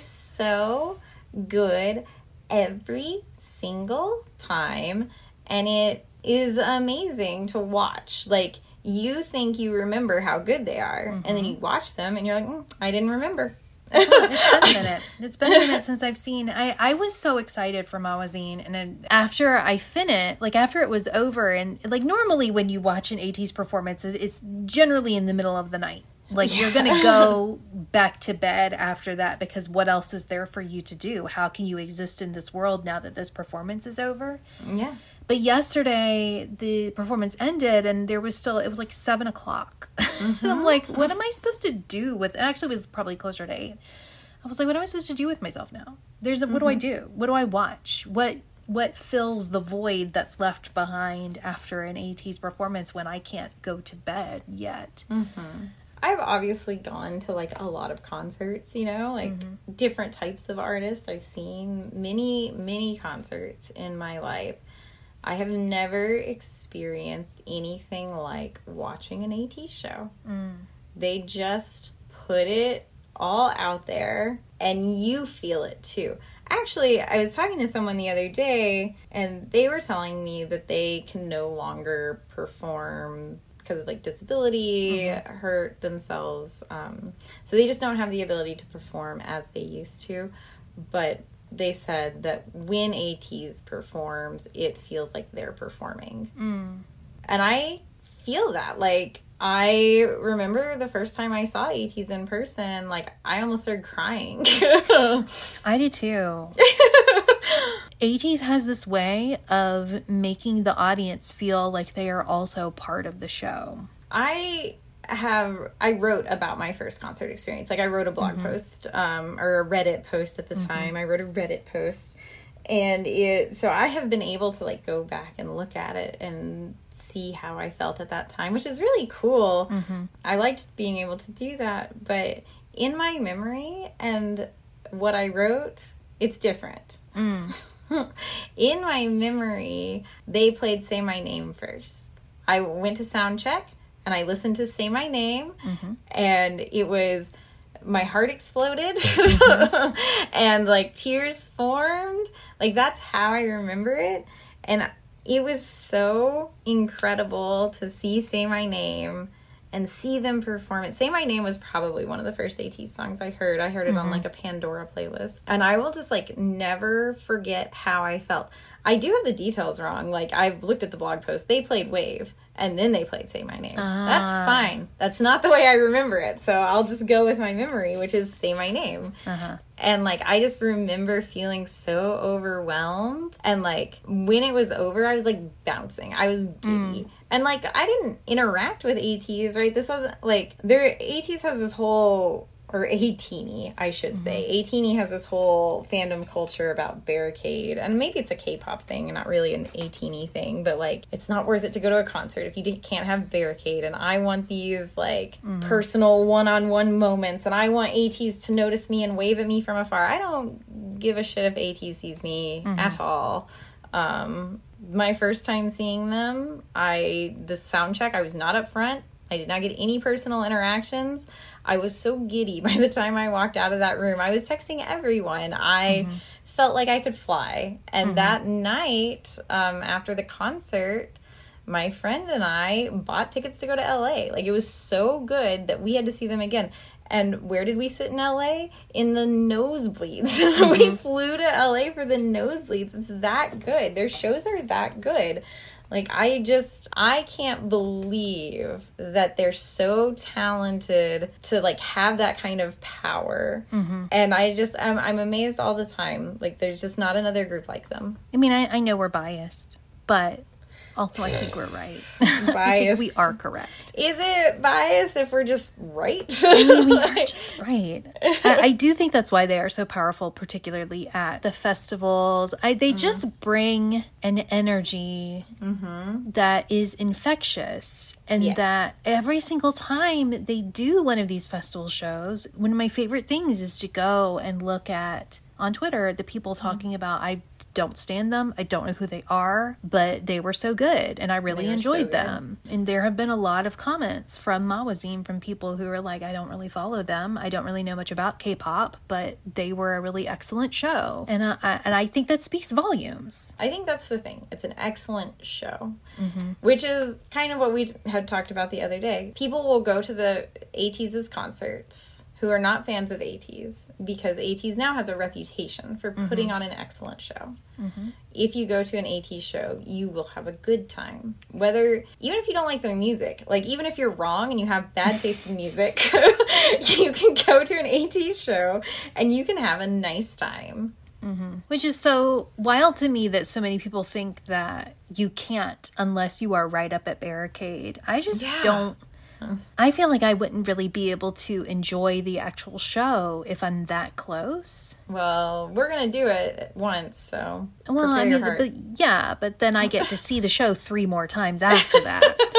so good every single time, and it is amazing to watch. Like, you think you remember how good they are, mm-hmm. and then you watch them, and you're like, mm, I didn't remember. It's been a minute. It's been a minute since I've seen. I, I was so excited for Mawazine, and then after I finished, like after it was over, and like normally when you watch an ATEEZ performance, it's generally in the middle of the night. Like yeah. you're gonna go back to bed after that, because what else is there for you to do? How can you exist in this world now that this performance is over? Yeah. But yesterday, the performance ended, and there was still, it was like seven o'clock. Mm-hmm. And I'm like, what am I supposed to do with, it actually was probably closer to eight. I was like, what am I supposed to do with myself now? There's, a, what mm-hmm. do I do? What do I watch? What what fills the void that's left behind after an ATEEZ performance when I can't go to bed yet? Mm-hmm. I've obviously gone to, like, a lot of concerts, you know, like, mm-hmm. different types of artists. I've seen many, many concerts in my life. I have never experienced anything like watching an ATEEZ show. Mm. They just put it all out there, and you feel it too. Actually, I was talking to someone the other day, and they were telling me that they can no longer perform because of, like, disability, mm-hmm. hurt themselves. Um, so they just don't have the ability to perform as they used to. But they said that when ATEEZ performs, it feels like they're performing. Mm. And I feel that. Like, I remember the first time I saw ATEEZ in person, like, I almost started crying. I do too. ATEEZ has this way of making the audience feel like they are also part of the show. I... have I wrote about my first concert experience. Like, I wrote a blog mm-hmm. post um or a Reddit post at the mm-hmm. time. I wrote a Reddit post, and it so I have been able to, like, go back and look at it and see how I felt at that time, which is really cool. Mm-hmm. I liked being able to do that, but in my memory and what I wrote, it's different. Mm. In my memory, they played Say My Name first. I went to sound check, and I listened to Say My Name, mm-hmm. and it was, my heart exploded, mm-hmm. and, like, tears formed. Like, that's how I remember it. And it was so incredible to see Say My Name and see them perform it. Say My Name was probably one of the first ATEEZ songs I heard. I heard it mm-hmm. on, like, a Pandora playlist. And I will just, like, never forget how I felt. I do have the details wrong. Like, I've looked at the blog post. They played Wave. and then they played Say My Name. Ah. That's fine. That's not the way I remember it. So I'll just go with my memory, which is Say My Name. Uh-huh. And, like, I just remember feeling so overwhelmed. And, like, when it was over, I was, like, bouncing. I was giddy. Mm. And, like, I didn't interact with ATEEZ, right? This wasn't, like, their ATEEZ has this whole... or ATEEZ, I should say. Mm-hmm. ATEEZ has this whole fandom culture about Barricade, and maybe it's a K-pop thing, and not really an ATEEZ thing, but, like, it's not worth it to go to a concert if you can't have Barricade, and I want these, like, mm-hmm. personal one-on-one moments, and I want ATEEZ to notice me and wave at me from afar. I don't give a shit if ATEEZ sees me mm-hmm. at all. Um, my first time seeing them, I the sound check, I was not up front. I did not get any personal interactions. I was so giddy by the time I walked out of that room. I was texting everyone. I mm-hmm. felt like I could fly. And mm-hmm. that night, um, after the concert, my friend and I bought tickets to go to L A. Like, it was so good that we had to see them again. And where did we sit in L A? In the nosebleeds. Mm-hmm. We flew to L A for the nosebleeds. It's that good. Their shows are that good. Like, I just, I can't believe that they're so talented to, like, have that kind of power. Mm-hmm. And I just, I'm, I'm amazed all the time. Like, there's just not another group like them. I mean, I, I know we're biased, but also I think we're right. Biased. I think we are correct. Is it biased if we're just right? I mean, we are just right. I, I do think that's why they are so powerful, particularly at the festivals. I, they mm. just bring an energy mm-hmm. that is infectious. And yes. that every single time they do one of these festival shows, one of my favorite things is to go and look at, on Twitter, the people talking mm. about, I don't stand them. I don't know who they are, but they were so good and I really enjoyed so them. And there have been a lot of comments from Mawazine from people who are like, I don't really follow them. I don't really know much about K-pop, but they were a really excellent show. And uh, I, and I think that speaks volumes. I think that's the thing. It's an excellent show, mm-hmm. which is kind of what we had talked about the other day. People will go to the ATEEZ's concerts who are not fans of ATEEZ, because ATEEZ now has a reputation for putting mm-hmm. on an excellent show. Mm-hmm. If you go to an ATEEZ show, you will have a good time. Whether, even if you don't like their music, like, even if you're wrong and you have bad taste in music, you can go to an ATEEZ show and you can have a nice time. Mm-hmm. Which is so wild to me that so many people think that you can't unless you are right up at Barricade. I just yeah. don't. I feel like I wouldn't really be able to enjoy the actual show if I'm that close. Well, we're going to do it once, so well, I mean, but, yeah, but then I get to see the show three more times after that.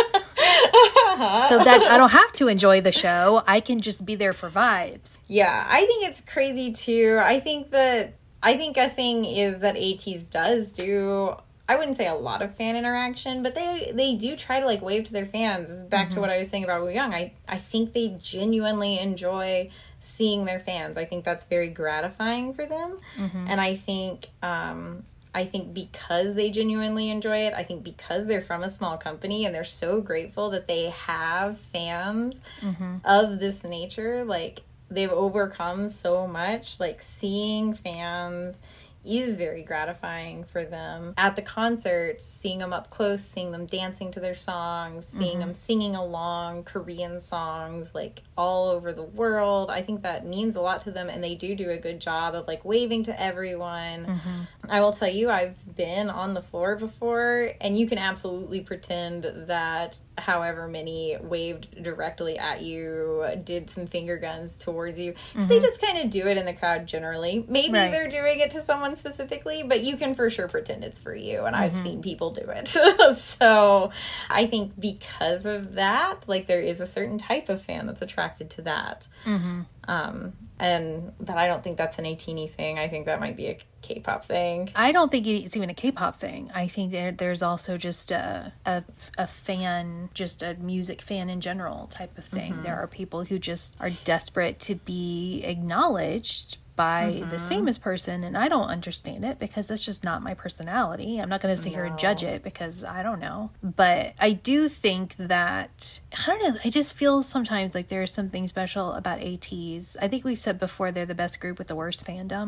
So that I don't have to enjoy the show. I can just be there for vibes. Yeah, I think it's crazy, too. I think that, I think a thing is that ATEEZ does do... I wouldn't say a lot of fan interaction, but they they do try to, like, wave to their fans. Back mm-hmm. to what I was saying about Woo Young. I, I think they genuinely enjoy seeing their fans. I think that's very gratifying for them. Mm-hmm. And I think um, I think because they genuinely enjoy it, I think because they're from a small company and they're so grateful that they have fans mm-hmm. of this nature, like, they've overcome so much. Like, seeing fans is very gratifying for them. At the concerts, seeing them up close, seeing them dancing to their songs, seeing mm-hmm. them singing along Korean songs, like, all over the world. I think that means a lot to them, and they do do a good job of, like, waving to everyone. Mm-hmm. I will tell you, I've been on the floor before, and you can absolutely pretend that however many waved directly at you, did some finger guns towards you. Because mm-hmm. they just kind of do it in the crowd generally. Maybe right. they're doing it to someone specifically, but you can for sure pretend it's for you. And mm-hmm. I've seen people do it. So I think because of that, like, there is a certain type of fan that's attracted to that. Mm-hmm. Um, and, but I don't think that's an ATEEZ thing. I think that might be a K-pop thing. I don't think it's even a K-pop thing. I think there, there's also just a, a a fan, just a music fan in general type of thing. Mm-hmm. There are people who just are desperate to be acknowledged by mm-hmm. this famous person, and I don't understand it because that's just not my personality. I'm not going to sit no. here and judge it because I don't know. But I do think that, I don't know, I just feel sometimes like there's something special about ATEEZ. I think we've said before they're the best group with the worst fandom.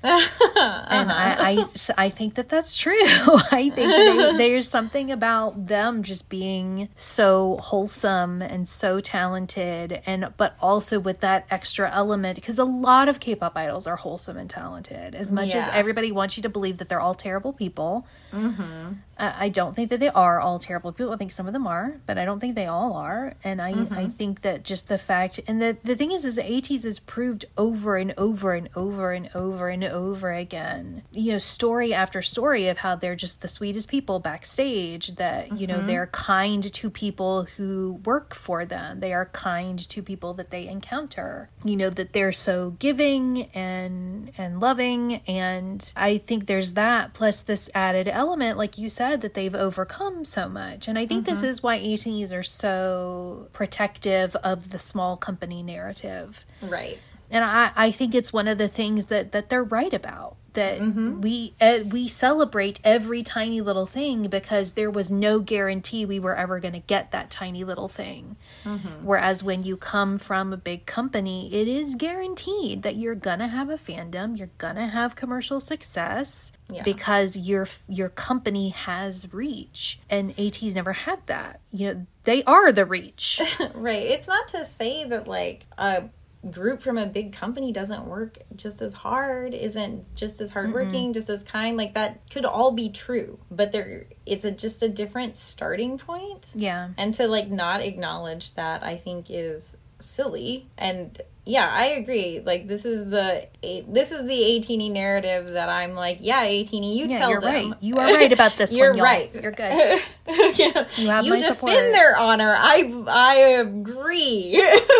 uh-huh. And I, I, I think that that's true. I think they, there's something about them just being so wholesome and so talented, and but also with that extra element, because a lot of K-pop idols are wholesome and talented. As much yeah. as everybody wants you to believe that they're all terrible people, mm-hmm. uh, I don't think that they are all terrible people. I think some of them are, but I don't think they all are. And I, mm-hmm. I think that just the fact, and the, the thing is, is ATEEZ is proved over and over and over and over and over again, you know, story after story of how they're just the sweetest people backstage, that, mm-hmm. you know, they're kind to people who work for them. They are kind to people that they encounter, you know, that they're so giving and, and loving. And I think there's that, plus this added element, like you said, that they've overcome so much. And I think mm-hmm. this is why ATEEZ are so protective of the small company narrative. Right. And I, I think it's one of the things that, that they're right about. That mm-hmm. we uh, we celebrate every tiny little thing because there was no guarantee we were ever going to get that tiny little thing. Mm-hmm. Whereas when you come from a big company, it is guaranteed that you're going to have a fandom, you're going to have commercial success yeah. because your your company has reach. And ATEEZ never had that. You know, they are the reach. Right. It's not to say that like a group from a big company doesn't work just as hard, isn't just as hardworking, mm-hmm. just as kind. Like that could all be true, but there it's a just a different starting point. Yeah. And to like not acknowledge that, I think is silly. And yeah, I agree. Like this is the this is the ATEEZ narrative that I'm like, yeah, ATEEZ, you yeah, tell you're them. Right. You are right about this you're one, y'all. right. You're good. Yeah. You have you my defend support. Their honor. I I agree.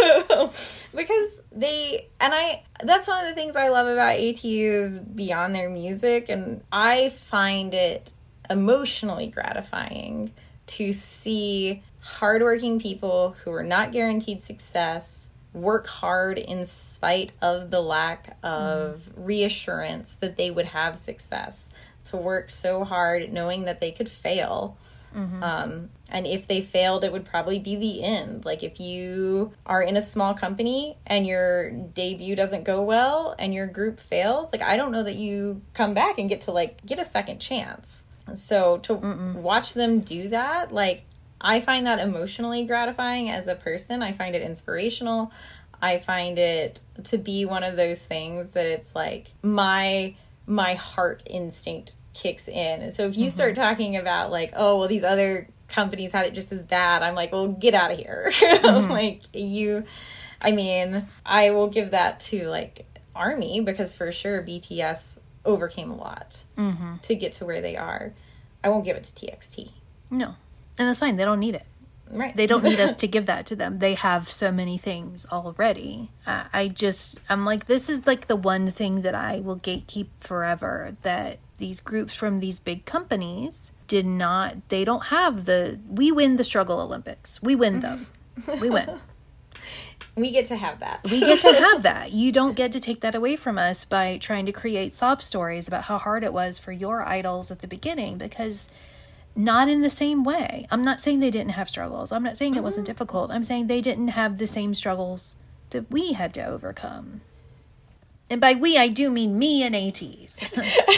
Because they, and I, that's one of the things I love about ATEEZ beyond their music, and I find it emotionally gratifying to see hardworking people who are not guaranteed success work hard in spite of the lack of mm. reassurance that they would have success, to work so hard knowing that they could fail. Mm-hmm. Um, and if they failed, it would probably be the end. Like if you are in a small company and your debut doesn't go well and your group fails, like I don't know that you come back and get to like get a second chance. So to Mm-mm. watch them do that, like I find that emotionally gratifying as a person. I find it inspirational. I find it to be one of those things that it's like my my heart instinct kicks in. And so if you mm-hmm. start talking about like, oh, well, these other companies had it just as bad, I'm like, well, get out of here. Mm-hmm. Like you, I mean, I will give that to like ARMY, because for sure B T S overcame a lot mm-hmm. to get to where they are. I won't give it to T X T. No. And that's fine. They don't need it. Right. They don't need us to give that to them. They have so many things already. Uh, I just, I'm like, this is like the one thing that I will gatekeep forever, that these groups from these big companies did not, they don't have the, we win the struggle Olympics. We win them. We win. We get to have that. We get to have that. You don't get to take that away from us by trying to create sob stories about how hard it was for your idols at the beginning, because not in the same way. I'm not saying they didn't have struggles. I'm not saying it wasn't difficult. I'm saying they didn't have the same struggles that we had to overcome. And by we, I do mean me and ATEEZ. Here's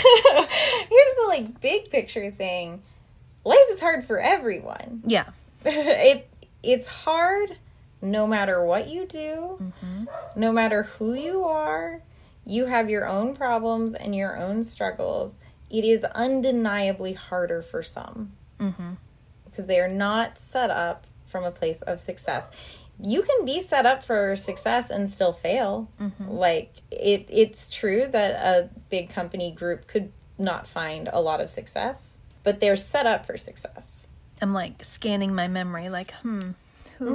the like big picture thing. Life is hard for everyone. Yeah. it It's hard no matter what you do, mm-hmm. no matter who you are. You have your own problems and your own struggles. It is undeniably harder for some mm-hmm. because they are not set up from a place of success. You can be set up for success and still fail. Mm-hmm. Like it, it's true that a big company group could not find a lot of success, but they're set up for success. I'm like scanning my memory, like, hmm. I'm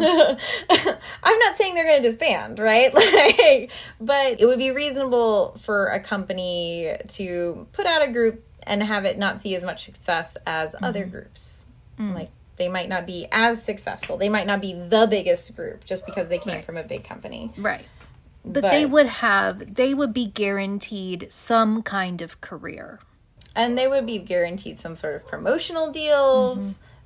not saying they're going to disband, right? Like, but it would be reasonable for a company to put out a group and have it not see as much success as mm-hmm. other groups. Mm. Like, they might not be as successful. They might not be the biggest group just because they came right. from a big company. Right. But, but they would have, they would be guaranteed some kind of career. And they would be guaranteed some sort of promotional deals. Mm-hmm.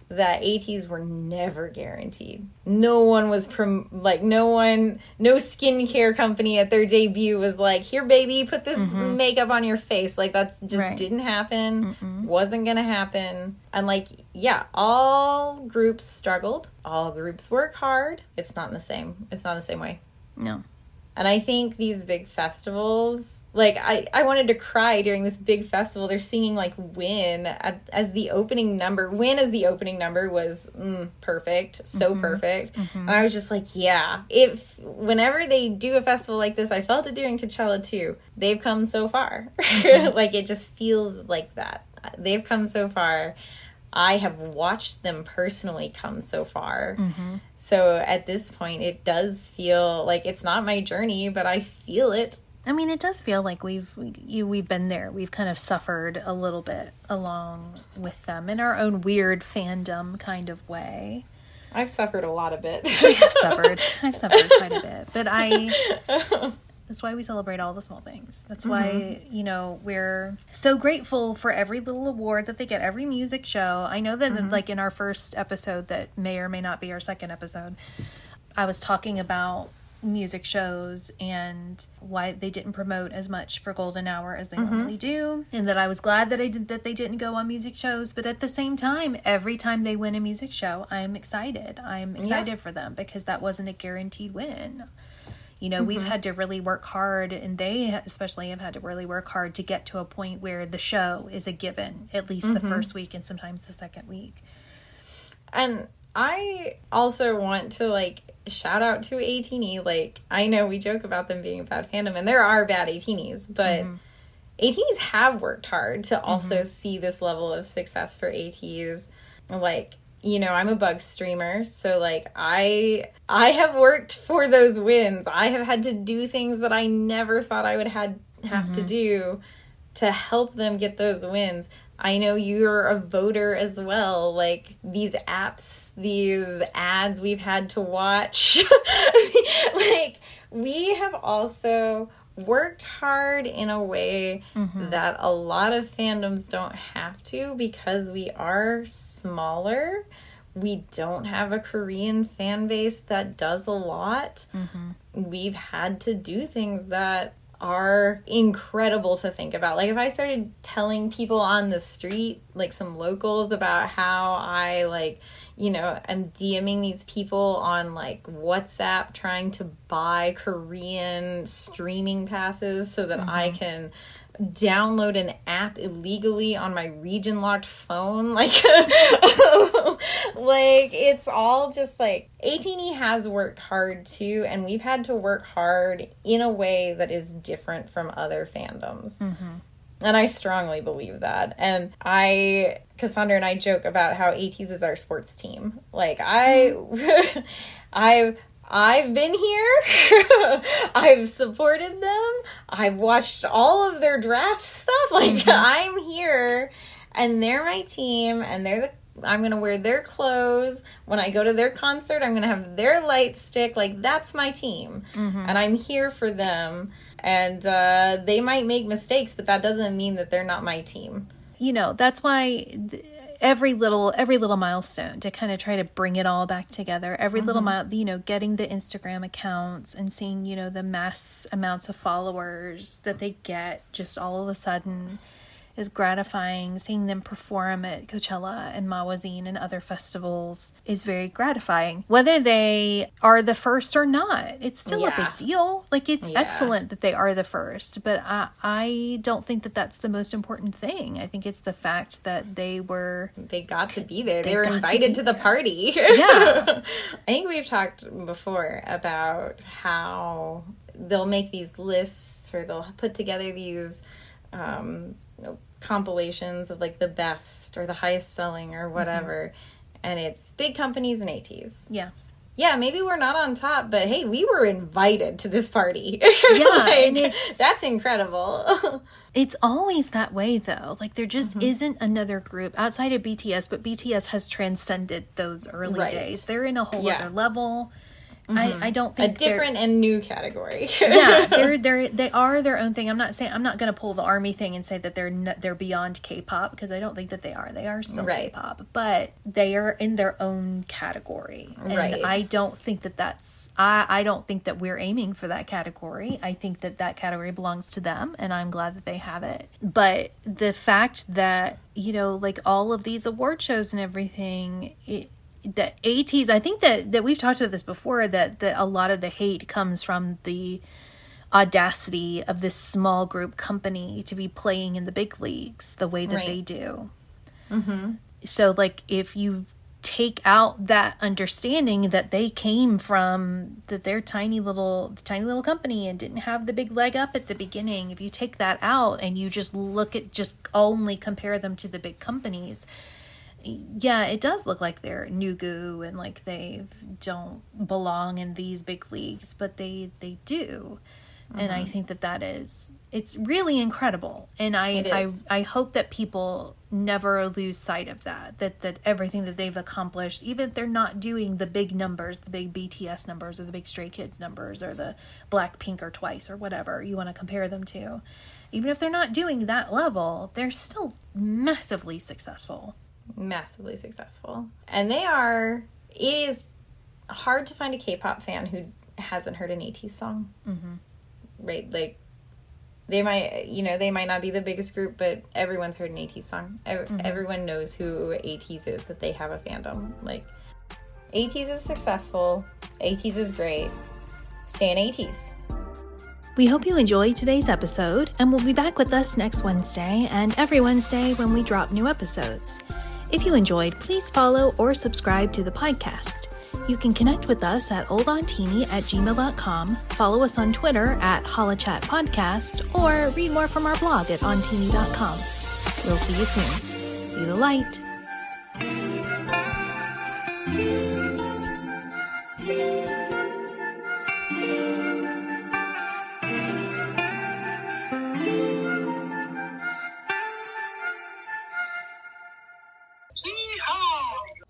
that ATEEZ were never guaranteed. No one was, prom- like, no one, no skincare company at their debut was like, here, baby, put this mm-hmm. makeup on your face. Like, that just right. didn't happen. Mm-mm. Wasn't gonna happen. And, like, yeah, all groups struggled. All groups work hard. It's not in the same, it's not the same way. No. And I think these big festivals, like, I, I wanted to cry during this big festival. They're singing, like, Win at, as the opening number. Win as the opening number was mm, perfect. So mm-hmm. perfect. Mm-hmm. And I was just like, yeah. If whenever they do a festival like this, I felt it during Coachella, too. They've come so far. Mm-hmm. Like, it just feels like that. They've come so far. I have watched them personally come so far. Mm-hmm. So at this point, it does feel like it's not my journey, but I feel it. I mean, it does feel like we've we, you, we've been there. We've kind of suffered a little bit along with them in our own weird fandom kind of way. I've suffered a lot of it. I have suffered. I've suffered quite a bit. But I... That's why we celebrate all the small things. That's why, mm-hmm. you know, we're so grateful for every little award that they get, every music show. I know that, mm-hmm. like, in our first episode that may or may not be our second episode, I was talking about music shows and why they didn't promote as much for Golden Hour as they mm-hmm. normally do, and that I was glad that I did that they didn't go on music shows. But at the same time, every time they win a music show, I'm excited. I'm excited yeah. for them because that wasn't a guaranteed win. You know, mm-hmm. we've had to really work hard, and they especially have had to really work hard to get to a point where the show is a given, at least mm-hmm. the first week and sometimes the second week. And I also want to, like, shout out to ATEEZ. Like, I know we joke about them being a bad fandom, and there are bad ATEEZ, but mm-hmm. ATEEZ have worked hard to also mm-hmm. see this level of success for ATEEZ. Like, you know, I'm a bug streamer, so, like, I I have worked for those wins. I have had to do things that I never thought I would had have mm-hmm. to do to help them get those wins. I know you're a voter as well. Like, these apps, these ads we've had to watch. Like, we have also worked hard in a way mm-hmm. that a lot of fandoms don't have to because we are smaller. We don't have a Korean fan base that does a lot. Mm-hmm. We've had to do things that are incredible to think about. Like, if I started telling people on the street, like some locals, about how I, like, you know, am DMing these people on, like, WhatsApp trying to buy Korean streaming passes so that mm-hmm. I can download an app illegally on my region locked phone, like like it's all just like ATEEZ has worked hard too, and we've had to work hard in a way that is different from other fandoms. Mm-hmm. And I strongly believe that. And I, Cassandra and I joke about how ATEEZ is our sports team. Like, I, I've, I've been here. I've supported them. I've watched all of their draft stuff. Like, mm-hmm. I'm here, and they're my team, and they're the I'm going to wear their clothes. When I go to their concert, I'm going to have their light stick. Like, that's my team. Mm-hmm. And I'm here for them. And uh, they might make mistakes, but that doesn't mean that they're not my team. You know, that's why th- every little every little milestone, to kind of try to bring it all back together. Every mm-hmm. little mile, you know, getting the Instagram accounts and seeing, you know, the mass amounts of followers that they get just all of a sudden is gratifying. Seeing them perform at Coachella and Mawazine and other festivals is very gratifying. Whether they are the first or not, it's still yeah. a big deal. Like, it's yeah. excellent that they are the first, but I, I don't think that that's the most important thing. I think it's the fact that they were... They got to be there. They, they were invited to, to the party. Yeah. I think we've talked before about how they'll make these lists, or they'll put together these... Um, compilations of, like, the best or the highest selling or whatever, mm-hmm. and it's big companies and ATEEZ. Yeah. Yeah, maybe we're not on top, but hey, we were invited to this party. Yeah, like, and it's, that's incredible. It's always that way, though. Like, there just mm-hmm. isn't another group outside of B T S, but B T S has transcended those early right. days. They're in a whole yeah. other level. Mm-hmm. I, I don't think a different and new category. Yeah, they're they're they are their own thing. I'm not saying I'm not going to pull the ARMY thing and say that they're n- they're beyond K-pop, because I don't think that they are. They are still right. K-pop, but they are in their own category. And right. I don't think that that's I I don't think that we're aiming for that category. I think that that category belongs to them, and I'm glad that they have it. But the fact that, you know, like all of these award shows and everything, it, the ATEEZ, I think that, that we've talked about this before, that, that a lot of the hate comes from the audacity of this small group company to be playing in the big leagues the way that right. they do. Mm-hmm. So, like, if you take out that understanding that they came from that they're tiny little tiny little company and didn't have the big leg up at the beginning, if you take that out and you just look at just only compare them to the big companies, yeah, it does look like they're Nugu and like they don't belong in these big leagues, but they they do. Mm-hmm. And I think that that is, it's really incredible. And I, I I hope that people never lose sight of that, that that everything that they've accomplished, even if they're not doing the big numbers, the big B T S numbers or the big Stray Kids numbers or the Blackpink or Twice or whatever you want to compare them to, even if they're not doing that level, they're still massively successful. Massively successful. And they are, it is hard to find a K-pop fan who hasn't heard an ATEEZ song. Mm-hmm. Right? Like, they might, you know, they might not be the biggest group, but everyone's heard an ATEEZ song. Ev- mm-hmm. Everyone knows who ATEEZ is, that they have a fandom. Like, ATEEZ is successful. ATEEZ is great. Stan ATEEZ. We hope you enjoyed today's episode, and we'll be back with us next Wednesday and every Wednesday when we drop new episodes. If you enjoyed, please follow or subscribe to the podcast. You can connect with us at oldontini at gmail dot com, follow us on Twitter at HoloChat Podcast, or read more from our blog at ontini dot com. We'll see you soon. Be the light.